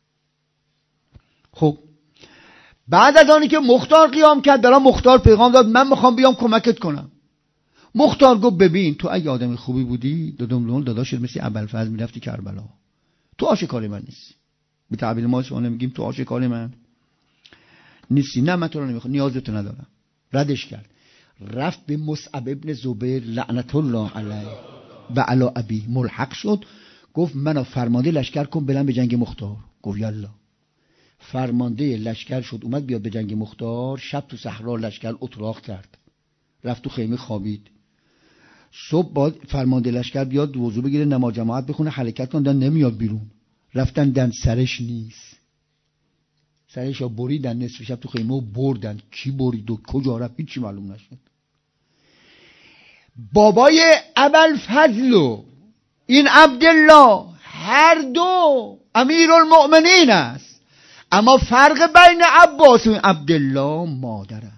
خب بعد از آنی که مختار قیام کرد، برای مختار پیغام داد من میخوام بیام کمکت کنم. مختار گفت ببین تو اگه آدم خوبی بودی دادملون داداشت مثل ابوالفضل میرفتی کربلا، تو آشکار من نیستی، به تعبیر ما شما نمیگیم تو آشکار من نیستی، نه من تو رو نمیخوام، نیازتو ندارم. ردش کرد، رفت به مصعب ابن زبیر لعنت الله علیه و علی ابی ملحق شد، گفت منو فرمانده لشکر کن برم به جنگ مختار. گفت یالا. فرمانده لشکر شد، اومد بیاد به جنگ مختار. شب تو صحرا لشکر اتراق کرد، رفت تو خیمه خوابید. صبح باید فرمانده لشکر بیاد وضو بگیره نماز جماعت بخونه حرکت کنه، نمیاد بیرون. رفتن دن سرش نیست، سرش رو بریدن نصف شب تو خیمه و بردن. کی برید و کجا رفت هیچی معلوم نشد. بابای ابوالفضل و این عبدالله هر دو امیرالمؤمنین است، اما فرق بین عباس و عبدالله مادر است.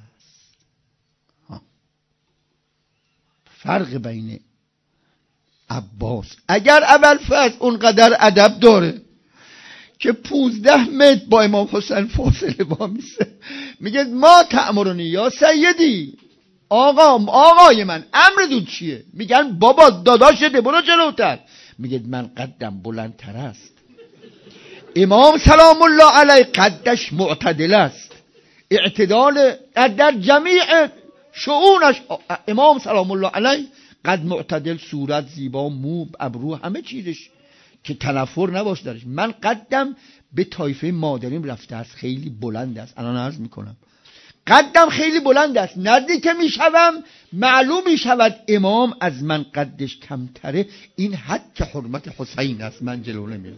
فرق بین عباس، اگر ابوالفضل اونقدر ادب داره که 15 متر با امام حسین فاصله با میسه، میگه ما تأمرنی یا سیدی، آقای من امرتون چیه؟ میگن بابا داداشته برو جلوتر. میگه من قدم بلندتر است. امام سلام الله علیه قدش معتدل است، اعتدال در جمیع شؤونش. امام سلام الله علیه قد معتدل، صورت زیبا، مو، ابرو، همه چیزش که تنفر نباش درش. من قدم به طایفه مادریم رفته است، خیلی بلند است. الان عرض میکنم قدم خیلی بلند است، نزدیک میشوم معلوم میشود امام از من قدش کمتره. این حد که حرمت حسین است، من جلو نمیرم.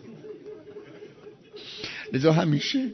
لذا همیشه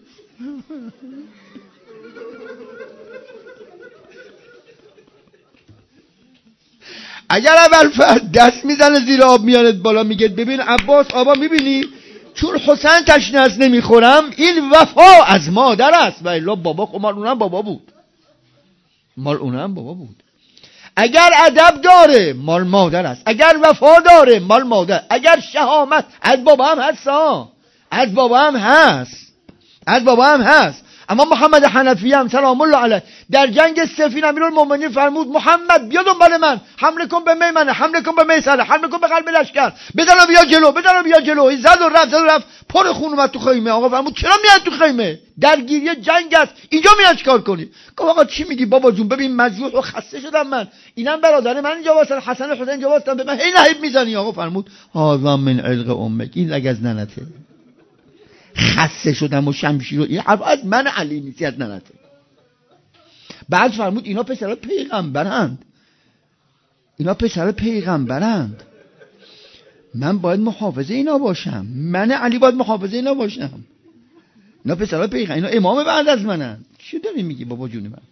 اگر اول دست میزنه زیر آب میارد بالا، میگه ببین عباس آبا میبینی چون حسین تشنه است نمیخورم، این وفا از مادر است. و الا بابا خب مال اونم بابا بود، مال اونم بابا بود. اگر ادب داره مال مادر است، اگر وفا داره مال مادر، اگر شهامت از بابا هم هست، از بابا هم هست، از بابا هم هست. اما محمد حنفی هم سلام الله علیه در جنگ صفین امیرالمومنین فرمود محمد بیا دنبال من، حمله کن به میمنه، حمله کن به میسره، حمله کن به قلب لشکر، بزن بیا جلو، بزن بیا جلو. زد و رفت پر خون اومد تو خیمه. آقا فرمود چرا میاد تو خیمه؟ درگیری جنگ است، اینجا میاد چیکار کنی؟ گفت آقا چی میگی بابا جون؟ ببین مجروح و خسته شدم من، اینم برادر من اینجا واسه حسن و حسین اینجا واسه به من هی نهیب میزنی. آقا فرمود هذا من علق امک، این لگ از ننته. خسته شدم و شمشیر و این حرف از من علی نیستی، از ننته. بعد فرمود اینا پسر پیغمبرند، اینا پسر پیغمبرند، من باید محافظه اینا باشم، من علی باید محافظه اینا باشم. اینا پسر پیغمبر، اینا امام بعد از منن. چی داری میگی بابا جون من؟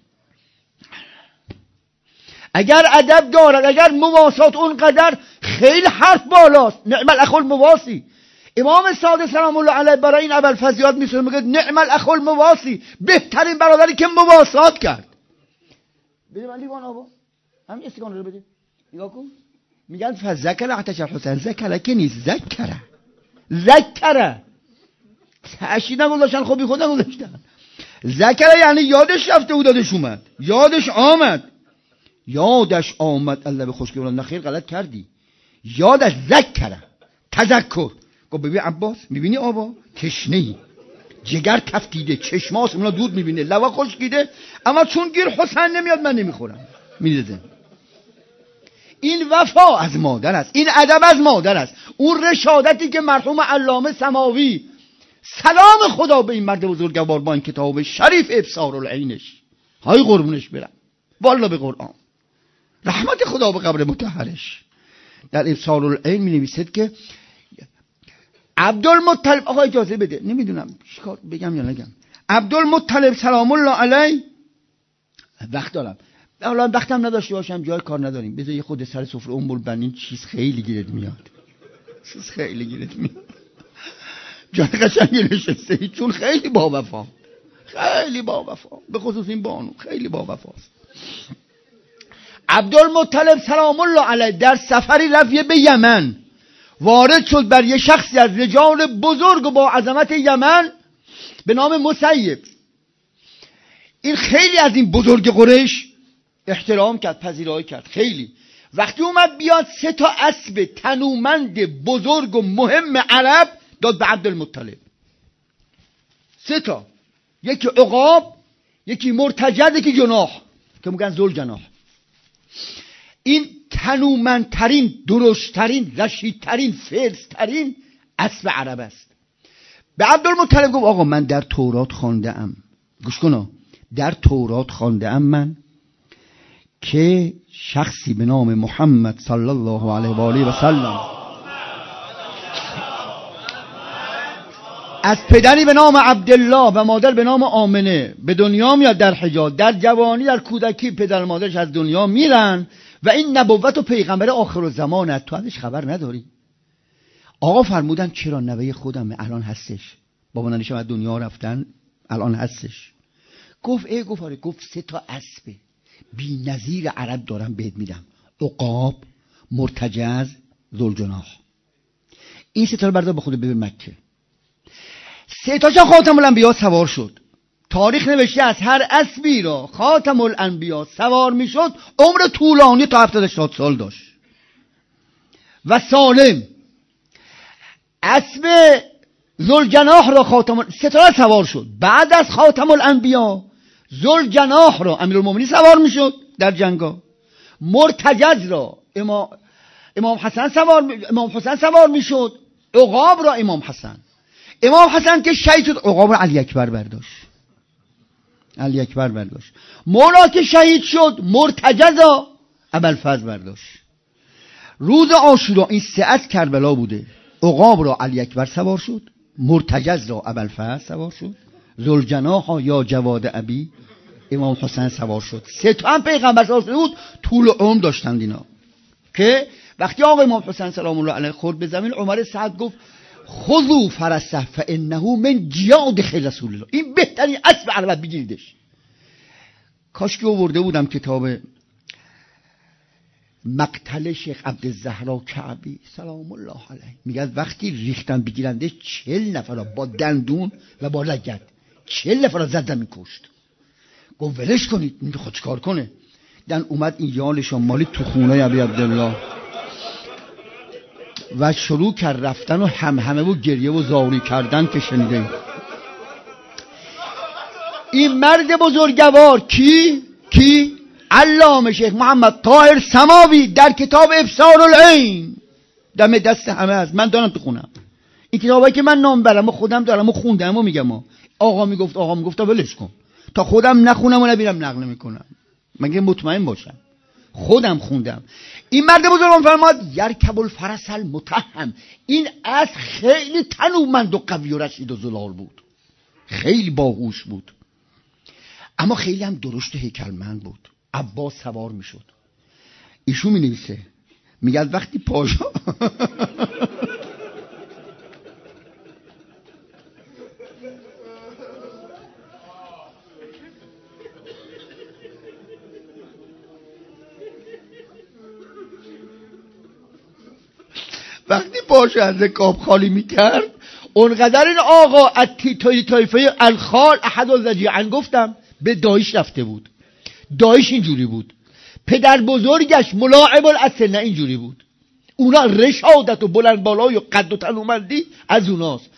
اگر ادب دارد، اگر مواسات اونقدر، خیلی حرف بالاست. نعم الاخ المواسی. امام صادق سلام الله علیه برای این ابوالفضل یاد میسونه، میگه نعم الاخ المواسی، بهترین برادری که مواسات کرد. بده من لیوان آبا، همین استکان رو بده، نگاه کن. میگن فذکر احتش الحسین، ذکره که نیست، ذکره تأشید نگذاشتن، خوبی خود نگذاشتن. ذکره یعنی یادش رفته و دادش اومد، یادش آمد. الله به خوشگی ولن نخیر، غلط کردی. یادش ذکره، تذکر. گفت ببین عباس، میبینی آبا تشنه‌ای، جگر تفتیده، چشماش اونا دود میبینه، لوا خشکیده، اما چون گیر حسین نمیاد من نمیخورم. میدیدن این وفا از مادر است، این ادب از مادر است. اون رشادتی که مرحوم علامه سماوی سلام خدا به این مرد بزرگوار با این کتاب شریف ابصار العینش، های قربونش برم والله به قرآن، رحمت خدا به قبر مطهرش، در ابصار العین می نویسد که عبدالمطلب، آقا اجازه بده، نمیدونم چیکار بگم یا نگم. عبدالمطلب سلام الله علیه، وقت دارم، الان وقتم نداشته باشم، جای کار نداریم، بذار یه خود سر سفره بنین، چیز خیلی گیرت میاد، جای قشنگی نشسته، چون خیلی با وفا، به خصوص این بانو خیلی با وفاست. عبدالمطلب سلام الله علیه در سفری رفت به یمن، وارد شد بر یه شخصی از رجال بزرگ و با عظمت یمن به نام مسیب. این خیلی از این بزرگ قریش احترام کرد، پذیرایی کرد خیلی. وقتی اومد بیاد 3 اسب تنومند بزرگ و مهم عرب داد به عبدالمطلب. 3، یکی عقاب، یکی مرتجز، یکی جناح که میگن ذوالجناح. این تنومندترین، درشترین، رشیدترین، فرزترین اسب عرب است. به عبدالمطلب گفت آقا من در تورات خوانده ام، گوش کن، در تورات خوانده ام من که شخصی به نام محمد صلی الله علیه و آله و سلم از پدری به نام عبدالله و مادر به نام آمنه به دنیا میاد در حجاز. در جوانی، در کودکی پدر و مادرش از دنیا میرن و این نبوت و پیغمبر آخرالزمان است، تو ازش خبر نداری. آقا فرمودن چرا؟ نوه خودمه، الان هستش، بابا ننشم از دنیا رفتن، الان هستش. گفت گفت آره. گفت 3 اسب بی نظیر عرب دارم بهت میدم، عقاب، مرتجز، ذوالجناح. این 3 رو بردار به خود ببر مکه. 3 خاتم الانبیا سوار شد، تاریخ نوشته است هر اسبی را خاتم الانبیا سوار میشد عمر طولانی تا 70 سال داشت و سالم. اسب ذوالجناح را ستاره سوار شد. بعد از خاتم الانبیا ذوالجناح را امیرالمومنین سوار میشد در جنگا. مرتجز را امام حسن سوار میشد. عقاب را امام حسن که شهید شد عقاب را علی اکبر برداشت. مولا که شهید شد مرتجز را ابوالفضل برداشت. روز عاشورا این 3 از کربلا بوده. عقاب را علی اکبر سوار شد، مرتجز را ابوالفضل سوار شد، ذوالجناح یا جواد ابی امام حسین سوار شد. 3 تا هم پیغمبر صلی الله علیه و آله طول عمر داشتند اینا. که وقتی آقا امام حسین سلام الله علیه خورد به زمین، عمر سعد گفت خذوا فرسه فانه من جیاد خیل رسول الله. این بهترین اسب عرب، بگیریدش. کاش که آورده بودم کتاب مقتل شیخ عبدالزهرا کعبی سلام الله علیه. میگه وقتی ریختن بگیرنده 40 نفر با دندون و با لگد 40 نفر زدن میکشت. گفت ولش کنید، میگه خود چیکار کنه. دن اومد این یالش مالی تو خونه ابی عبدالله و شروع کرد رفتن و همه و گریه و زاری کردن که شنیده. این مرد بزرگوار کی علامه شیخ محمد طاهر سماوی در کتاب ابصار العین دم دست همه است. من دارم تو خونم این کتابایی که من نام برم و خودم دارم و خوندم و میگم آقا میگفت ولش کن تا خودم نخونم و نبیرم نقل میکنم مگه مطمئن باشم. خودم خوندم. این مرد بزرگوار فرماد یرکب الفرس المتهم. این از خیلی تنومند و قوی و رشید و زلال بود، خیلی باهوش بود، اما خیلی هم درشت هیکلمند بود. عباس سوار میشد. ایشون می نویسه، میگه وقتی پاشا از رکاب خالی میکرد، اونقدر این آقا از طایفه الخال احد الزجیعن گفتم به دایش رفته بود. دایش اینجوری بود، پدر بزرگش ملاعب الاسنه اینجوری بود. اونا رشادت و بلند بالای و قد و تنومندی از اوناست.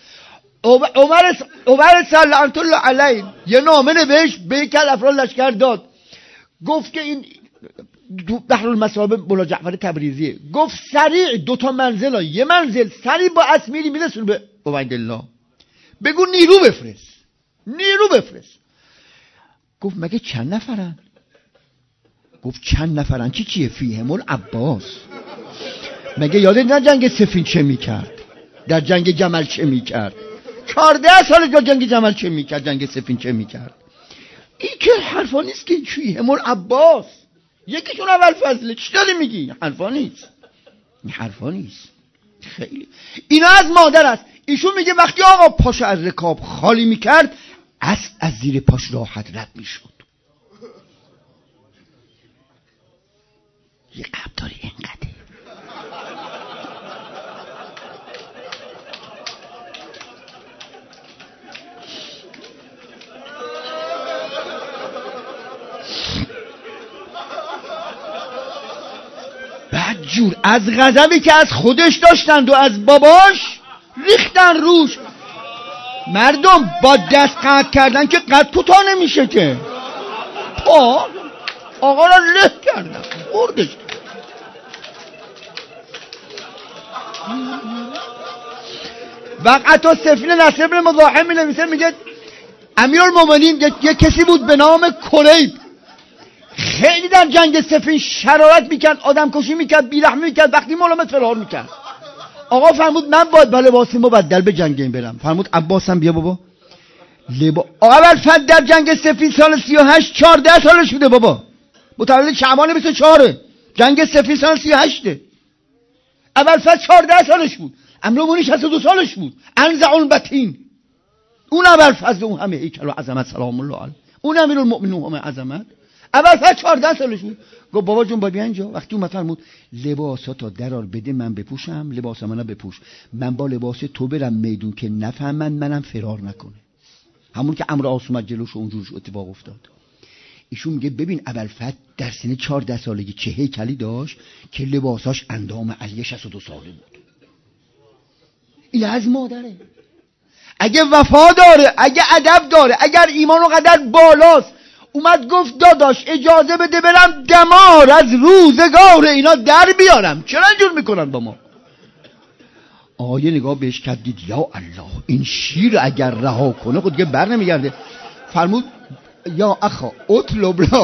عمر صلی الله علیه یه نامه نوشت به یک افراد لشکر داد، گفت که این بحر المصائب مولا جعفر تبریزیه، گفت سریع 2 منزل یه منزل سریع با اسمیری میرسون به عبیدالله، بگو نیرو بفرست. گفت مگه چند نفرن؟ گفت چند نفرن چیه؟ فیهم العباس. مگه یادت نه جنگ سفین چه میکرد؟ در جنگ جمل چه میکرد؟ 14 سال در جنگ جمل چه میکرد؟ جنگ سفین چه میکرد؟ این که حرفا نیست که فیهم العباس یکیشون اول فضله. چی داری میگی؟ حرفا نیست. خیلی اینا از مادر است. ایشون میگه وقتی آقا پاشو از رکاب خالی میکرد اسب از زیر پاش راحت رد میشد. یه قبل داری اینقدر بعد جور از غضبی که از خودش داشتند و از باباش ریختن روش. مردم با دست قطع کردن که قد کوتاه نمیشه که، پا آقا را له کردن بردش. وقت و سفینه نصر بن مزاحم می نویسه، میگه امیرالمومنین یه کسی بود به نام کلیب، خیلی در جنگ سفین شرارت میکرد، آدم کشی میکرد، بیرحمی میکرد، وقتی ملامت فرار میکرد. آقا فرمود من باید با لباس مبدل به جنگ برم. فرمود عباسم بیا بابا اول فد در جنگ سفین سال 38 14 سالش بوده بابا، متولد شعبان 24 جنگ سفین سال 38 اول فد 14 سالش بود. امیرالمومنین 62 سالش بود. انزع البطین اون اول فضل اون همه هیکل و عظمت سلام الله علیه، اون امیرالمومنین همه عظمت اول فد 14 سالش بود. گفت بابا جون بیا اینجا. وقتی اومد فرمود لباساتو درار بده من بپوشم، لباس منو بپوش، من با لباس تو برم میدون که نفهمن منم فرار نکنه. همون که امر آس اومد جلوش اونجورش اتفاق افتاد. ایشون میگه ببین ابوالفتح در سن 14 سالگی چه هیکلی داشت که لباساش اندام علی 62 ساله بود. این از مادره. اگه وفا داره، اگه ادب داره، اگر ایمان و قدر بالاست، اومد گفت داداش اجازه بده برم دمار از روزگار اینا در بیارم. چرا اینجور میکنن با ما؟ آقای نگاه بهش کرد، دید یا الله این شیر اگر رها کنه خود دیگه بر نمیگرده. فرمود یا اخا اطلب لا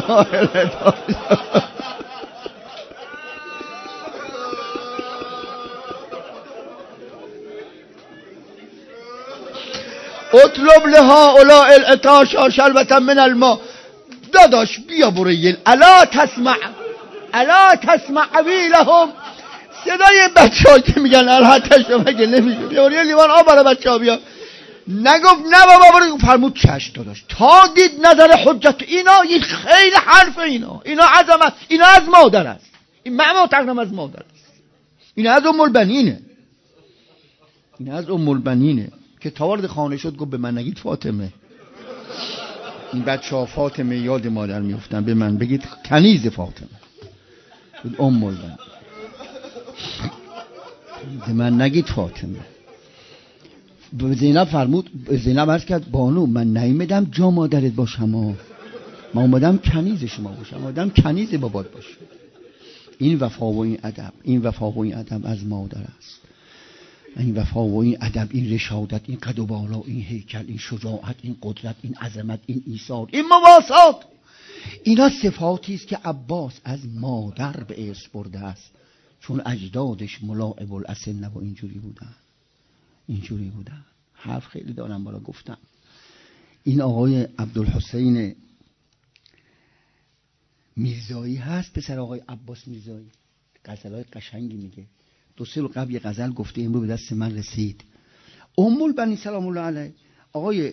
اطلب لها اولا الاتاش شربتا من الماء. داداش بیا بریل الا تسمع ویلهم. صدای بچه‌ها که میگن الحتش مگه نمیگه بیا بریل لیوان آب برای بچه‌ها بیا. نگفت نه بابا برو. فرمود چشم داداش. تا دید نظر حجت اینا این خیلی حرف اینا عظمت، اینا از مادر است. این معما تقدم از مادر است. اینا از ام البنینه. که تا وارد خانه شد گفت به من نگید فاطمه. این بچه‌ها فاطمه یاد مادر میافتن، به من بگید کنیز فاطمه. ام البنین. به من نگید فاطمه. به زینب فرمود، زینب عرض کرد بانو من نیومدم جا مادرت باشم، من اومدم کنیز شما باشم، اومدم کنیز بابات باشم. این وفا و این ادب از مادر است. این وفا و این ادب، این رشادت، این قد و بالا، این هیکل، این شجاعت، این قدرت، این عظمت، این ایثار، این مواسات، اینا صفاتی است که عباس از مادر به ارث برده است، چون اجدادش ملاعب الاسن و اینجوری بودن. حرف خیلی دارم بالا گفتم. این آقای عبدالحسین میرزایی هست، پسر آقای عباس میرزایی، غزلای قشنگی میگه. 2 سال قبل یه غزل گفته، امروز به دست من رسید. ام البنین سلام الله علیه. آقای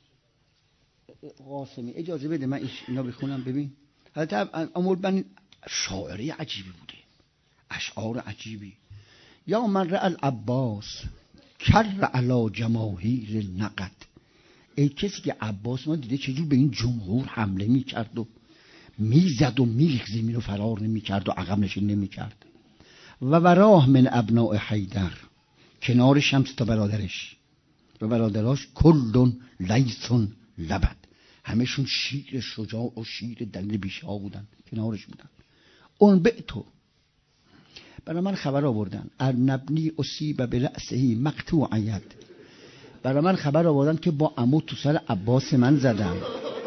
قاسمی اجازه بده من اینا بخونم ببین. حضرت ام البنین شاعری عجیبی بوده، اشعار عجیبی. یا من رأى العباس کر علی جماهیر نقد. ای کسی که عباس ما دیده چجور به این جمهور حمله میکرد و میزد و میریخت زمین و فرار نمیکرد و عقب نشین نمیکرد. و وراه من ابناء حیدر، کنار شمس تا برادرش و برادراش کلون لیسون لبد، همشون شیر شجاع و شیر دلیل بیشه ها بودن، کنارش بودن. اون بیتو برای من خبر آوردن ارنبنی اصیب به رأسهی مقطوع ید. برای من خبر آوردن که با عمو تو سر عباس من زدن.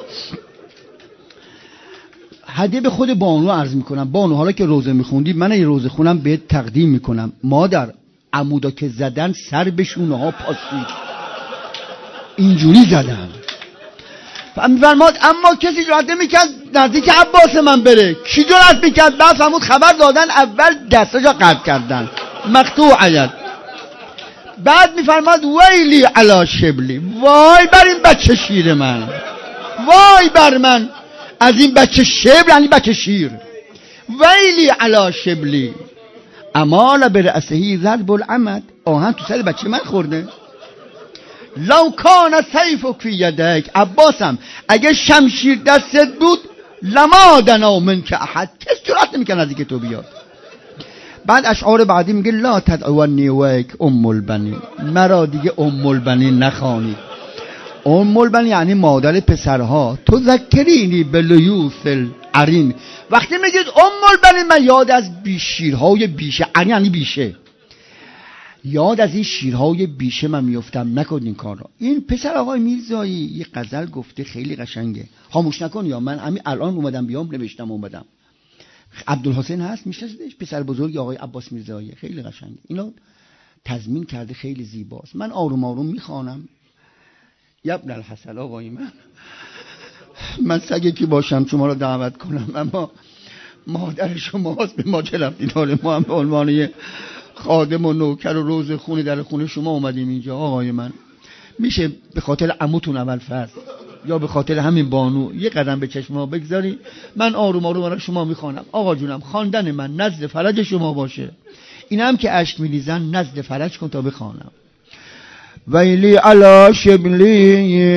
هدیه به خود بانو عرض میکنم. بانو حالا که روزه میخوندی من یه روزه خونم بهت تقدیم میکنم. مادر عمودا که زدن سر به شونه ها پاسید، اینجوری زدن. فرماد اما کسی جرأت نمیکرد نزدیک عباس من بره. کی جرأت میکرد؟ بعد فرمود خبر دادن اول دستشو قطع کردن مقطوع ید. بعد میفرماد ویلی علی شبلی، وای بر این بچه شیر من، وای بر من از این بچه شبل، یعنی بچه شیر. ویلی علی شبلی امال برأسهی ضرب العمد، آهن تو سر بچه من خورده. لو کان سیفک فی یدک، عباسم اگه شمشیر دستت بود لما دنا منک احد، کس جرأت نمیکنه نزدیک تو بیاد. بعد اشعار بعدی میگه لا تدعونی ویک ام البنین، مرا دیگه ام البنین نخوانید. ام البنین یعنی مادر پسرها. تو ذکرینی به لیوث العرین، وقتی میگید ام البنین من یاد از شیرهای بیشه، عرین یعنی بیشه، یاد از این شیرهای بیشه من میفتم. نکن این کار را. این پسر آقای میرزایی یه غزل گفته خیلی قشنگه، خاموش نکن یا من همین الان اومدم بیام نوشتم اومدم. عبدالحسین هست میشناسیدش، پسر بزرگ آقای عباس میرزایی، خیلی قشنگه. اینو تضمین کرده، خیلی زیباست. من آروم آروم میخوانم. یبن الحسن آقای من سگی که باشم شما رو دعوت کنم، اما مادر شماست، به ما چه ربطی داره؟ ما هم به عنوان خادم و نوکر و روز خونه در خونه شما اومدیم اینجا. آقای من میشه به خاطر عموتون اول فرض یا به خاطر همین بانو یه قدم به چشم ما بگذاری؟ من آروم آروم برای شما میخوانم. آقا جونم خواندن من نزد فرج شما باشه، این هم که اشک میریزن نزد فرج کن تا بخوانم. ویلی علی شبلی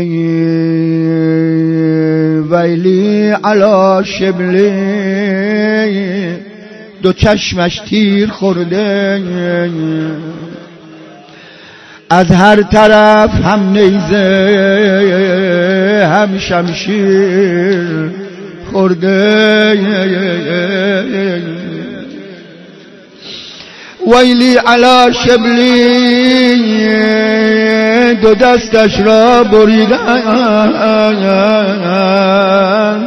ویلی علی شبلی دو چشمش تیر خورده از هر طرف هم نیزه هم شمشیر خورده ویلی علی شبلی دو دستش را بریدن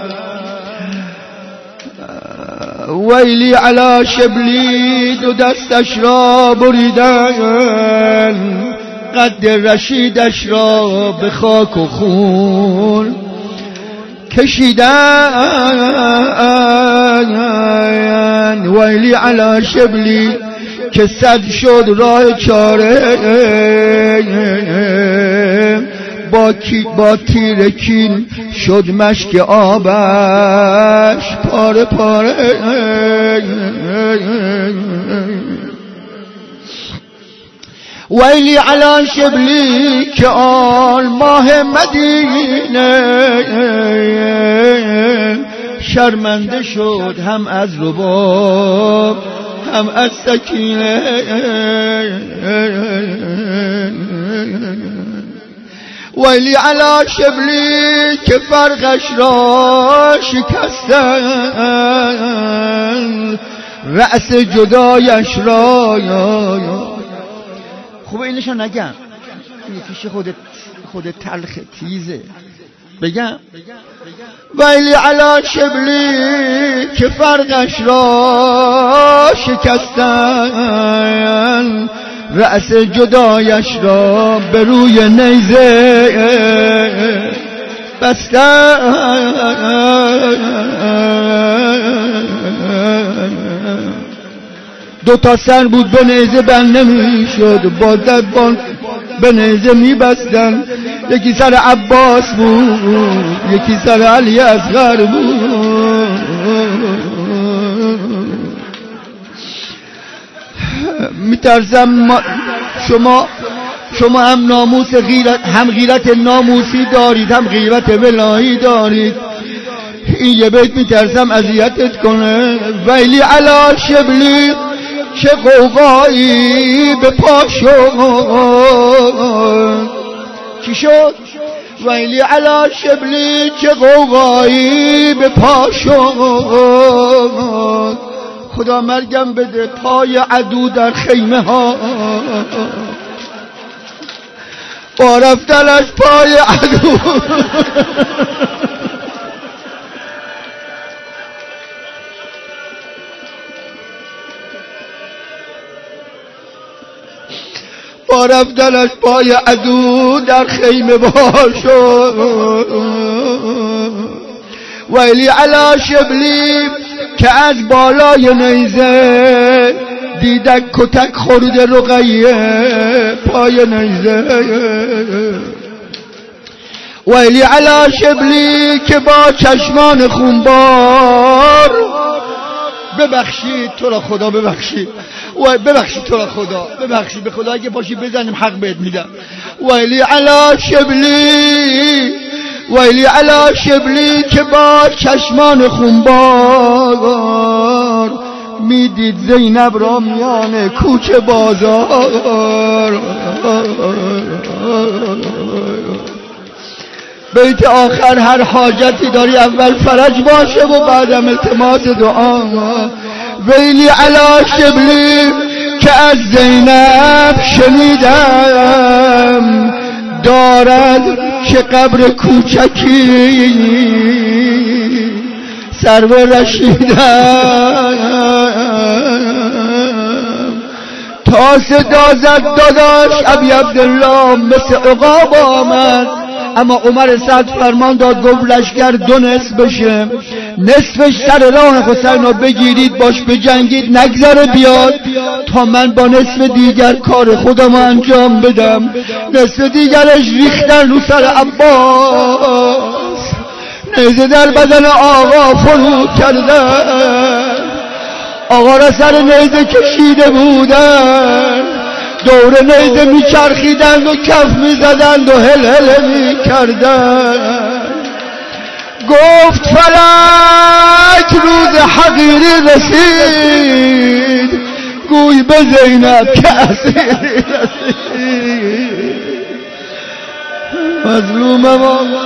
ویلی علی شبلی دو دستش را بریدن قد رشیدش را به خاک و خون کشیدن ویلی علی شبلی که صد شد راه چاره با تیر کین شد مشک آبش پاره پاره ویلی علی شبلی که آن ماه مدینه شرمنده شد هم از رباب هم از سکینه ویلی علی شبلی که فرقش را شکستن رأس جدایش را خوب اینشو نگم یکیش خود تلخ تیزه بگم ویلی علی شبلی که فرقش را شکستن رأس جدایش را به روی نیزه بستن دو تا سر بود به نیزه بند نمی شد با زبان به نیزه می بستن یکی سر عباس بود یکی سر علی اصغر بود میترسم شما هم ناموس غیرت هم غیرت ناموسی دارید هم غیرت ولایی دارید این یه بیت میترسم اذیتت کنه ویلی علی شبلی چه قوقایی به پا شد چی شد؟ ویلی علی شبلی چه قوقایی به پا شد خدا مرگم بده پای عدو در خیمه ها با رفتنش پای عدو با رفتنش پای عدو در خیمه باشد ویلی علی شبلی که از بالای نیزه دیدک کتک خورده رقیه پای نیزه ویلی علی شبلی که با چشمان خونبار ببخشید تو را خدا ببخشید ببخشید تو را خدا ببخشید به خدا اگه باشی بزنیم حق بهت میدم ویلی علی شبلی ویلی علی شبلی که با چشمان خونبار میدید زینب را میان کوچه بازار بیت آخر هر حاجتی داری اول فرج باشه و بعدم التماس دعا ویلی علی شبلی که از زینب شنیدم دارد که قبر کوچکی سر و رشیدم تا صدا زد داداش ابی عبدالله مثل عقاب آمد اما عمر سعد فرمان داد گفت لشکر دو نصف بشه نصفش سر راه حسین رو بگیرید باش بجنگید نگذره بیاد تا من با نصف دیگر کار خودم انجام بدم نصف دیگرش ریختن رو سر عباس نیزه در بدن آقا فرو کردن آقا را سر نیزه کشیده بودن دور نیزه میچرخیدند و کف میزدند و هل هل میکردند. گفت فلک روز حقیری رسید، گوی به زینب که اسیری رسید. مظلومم آقا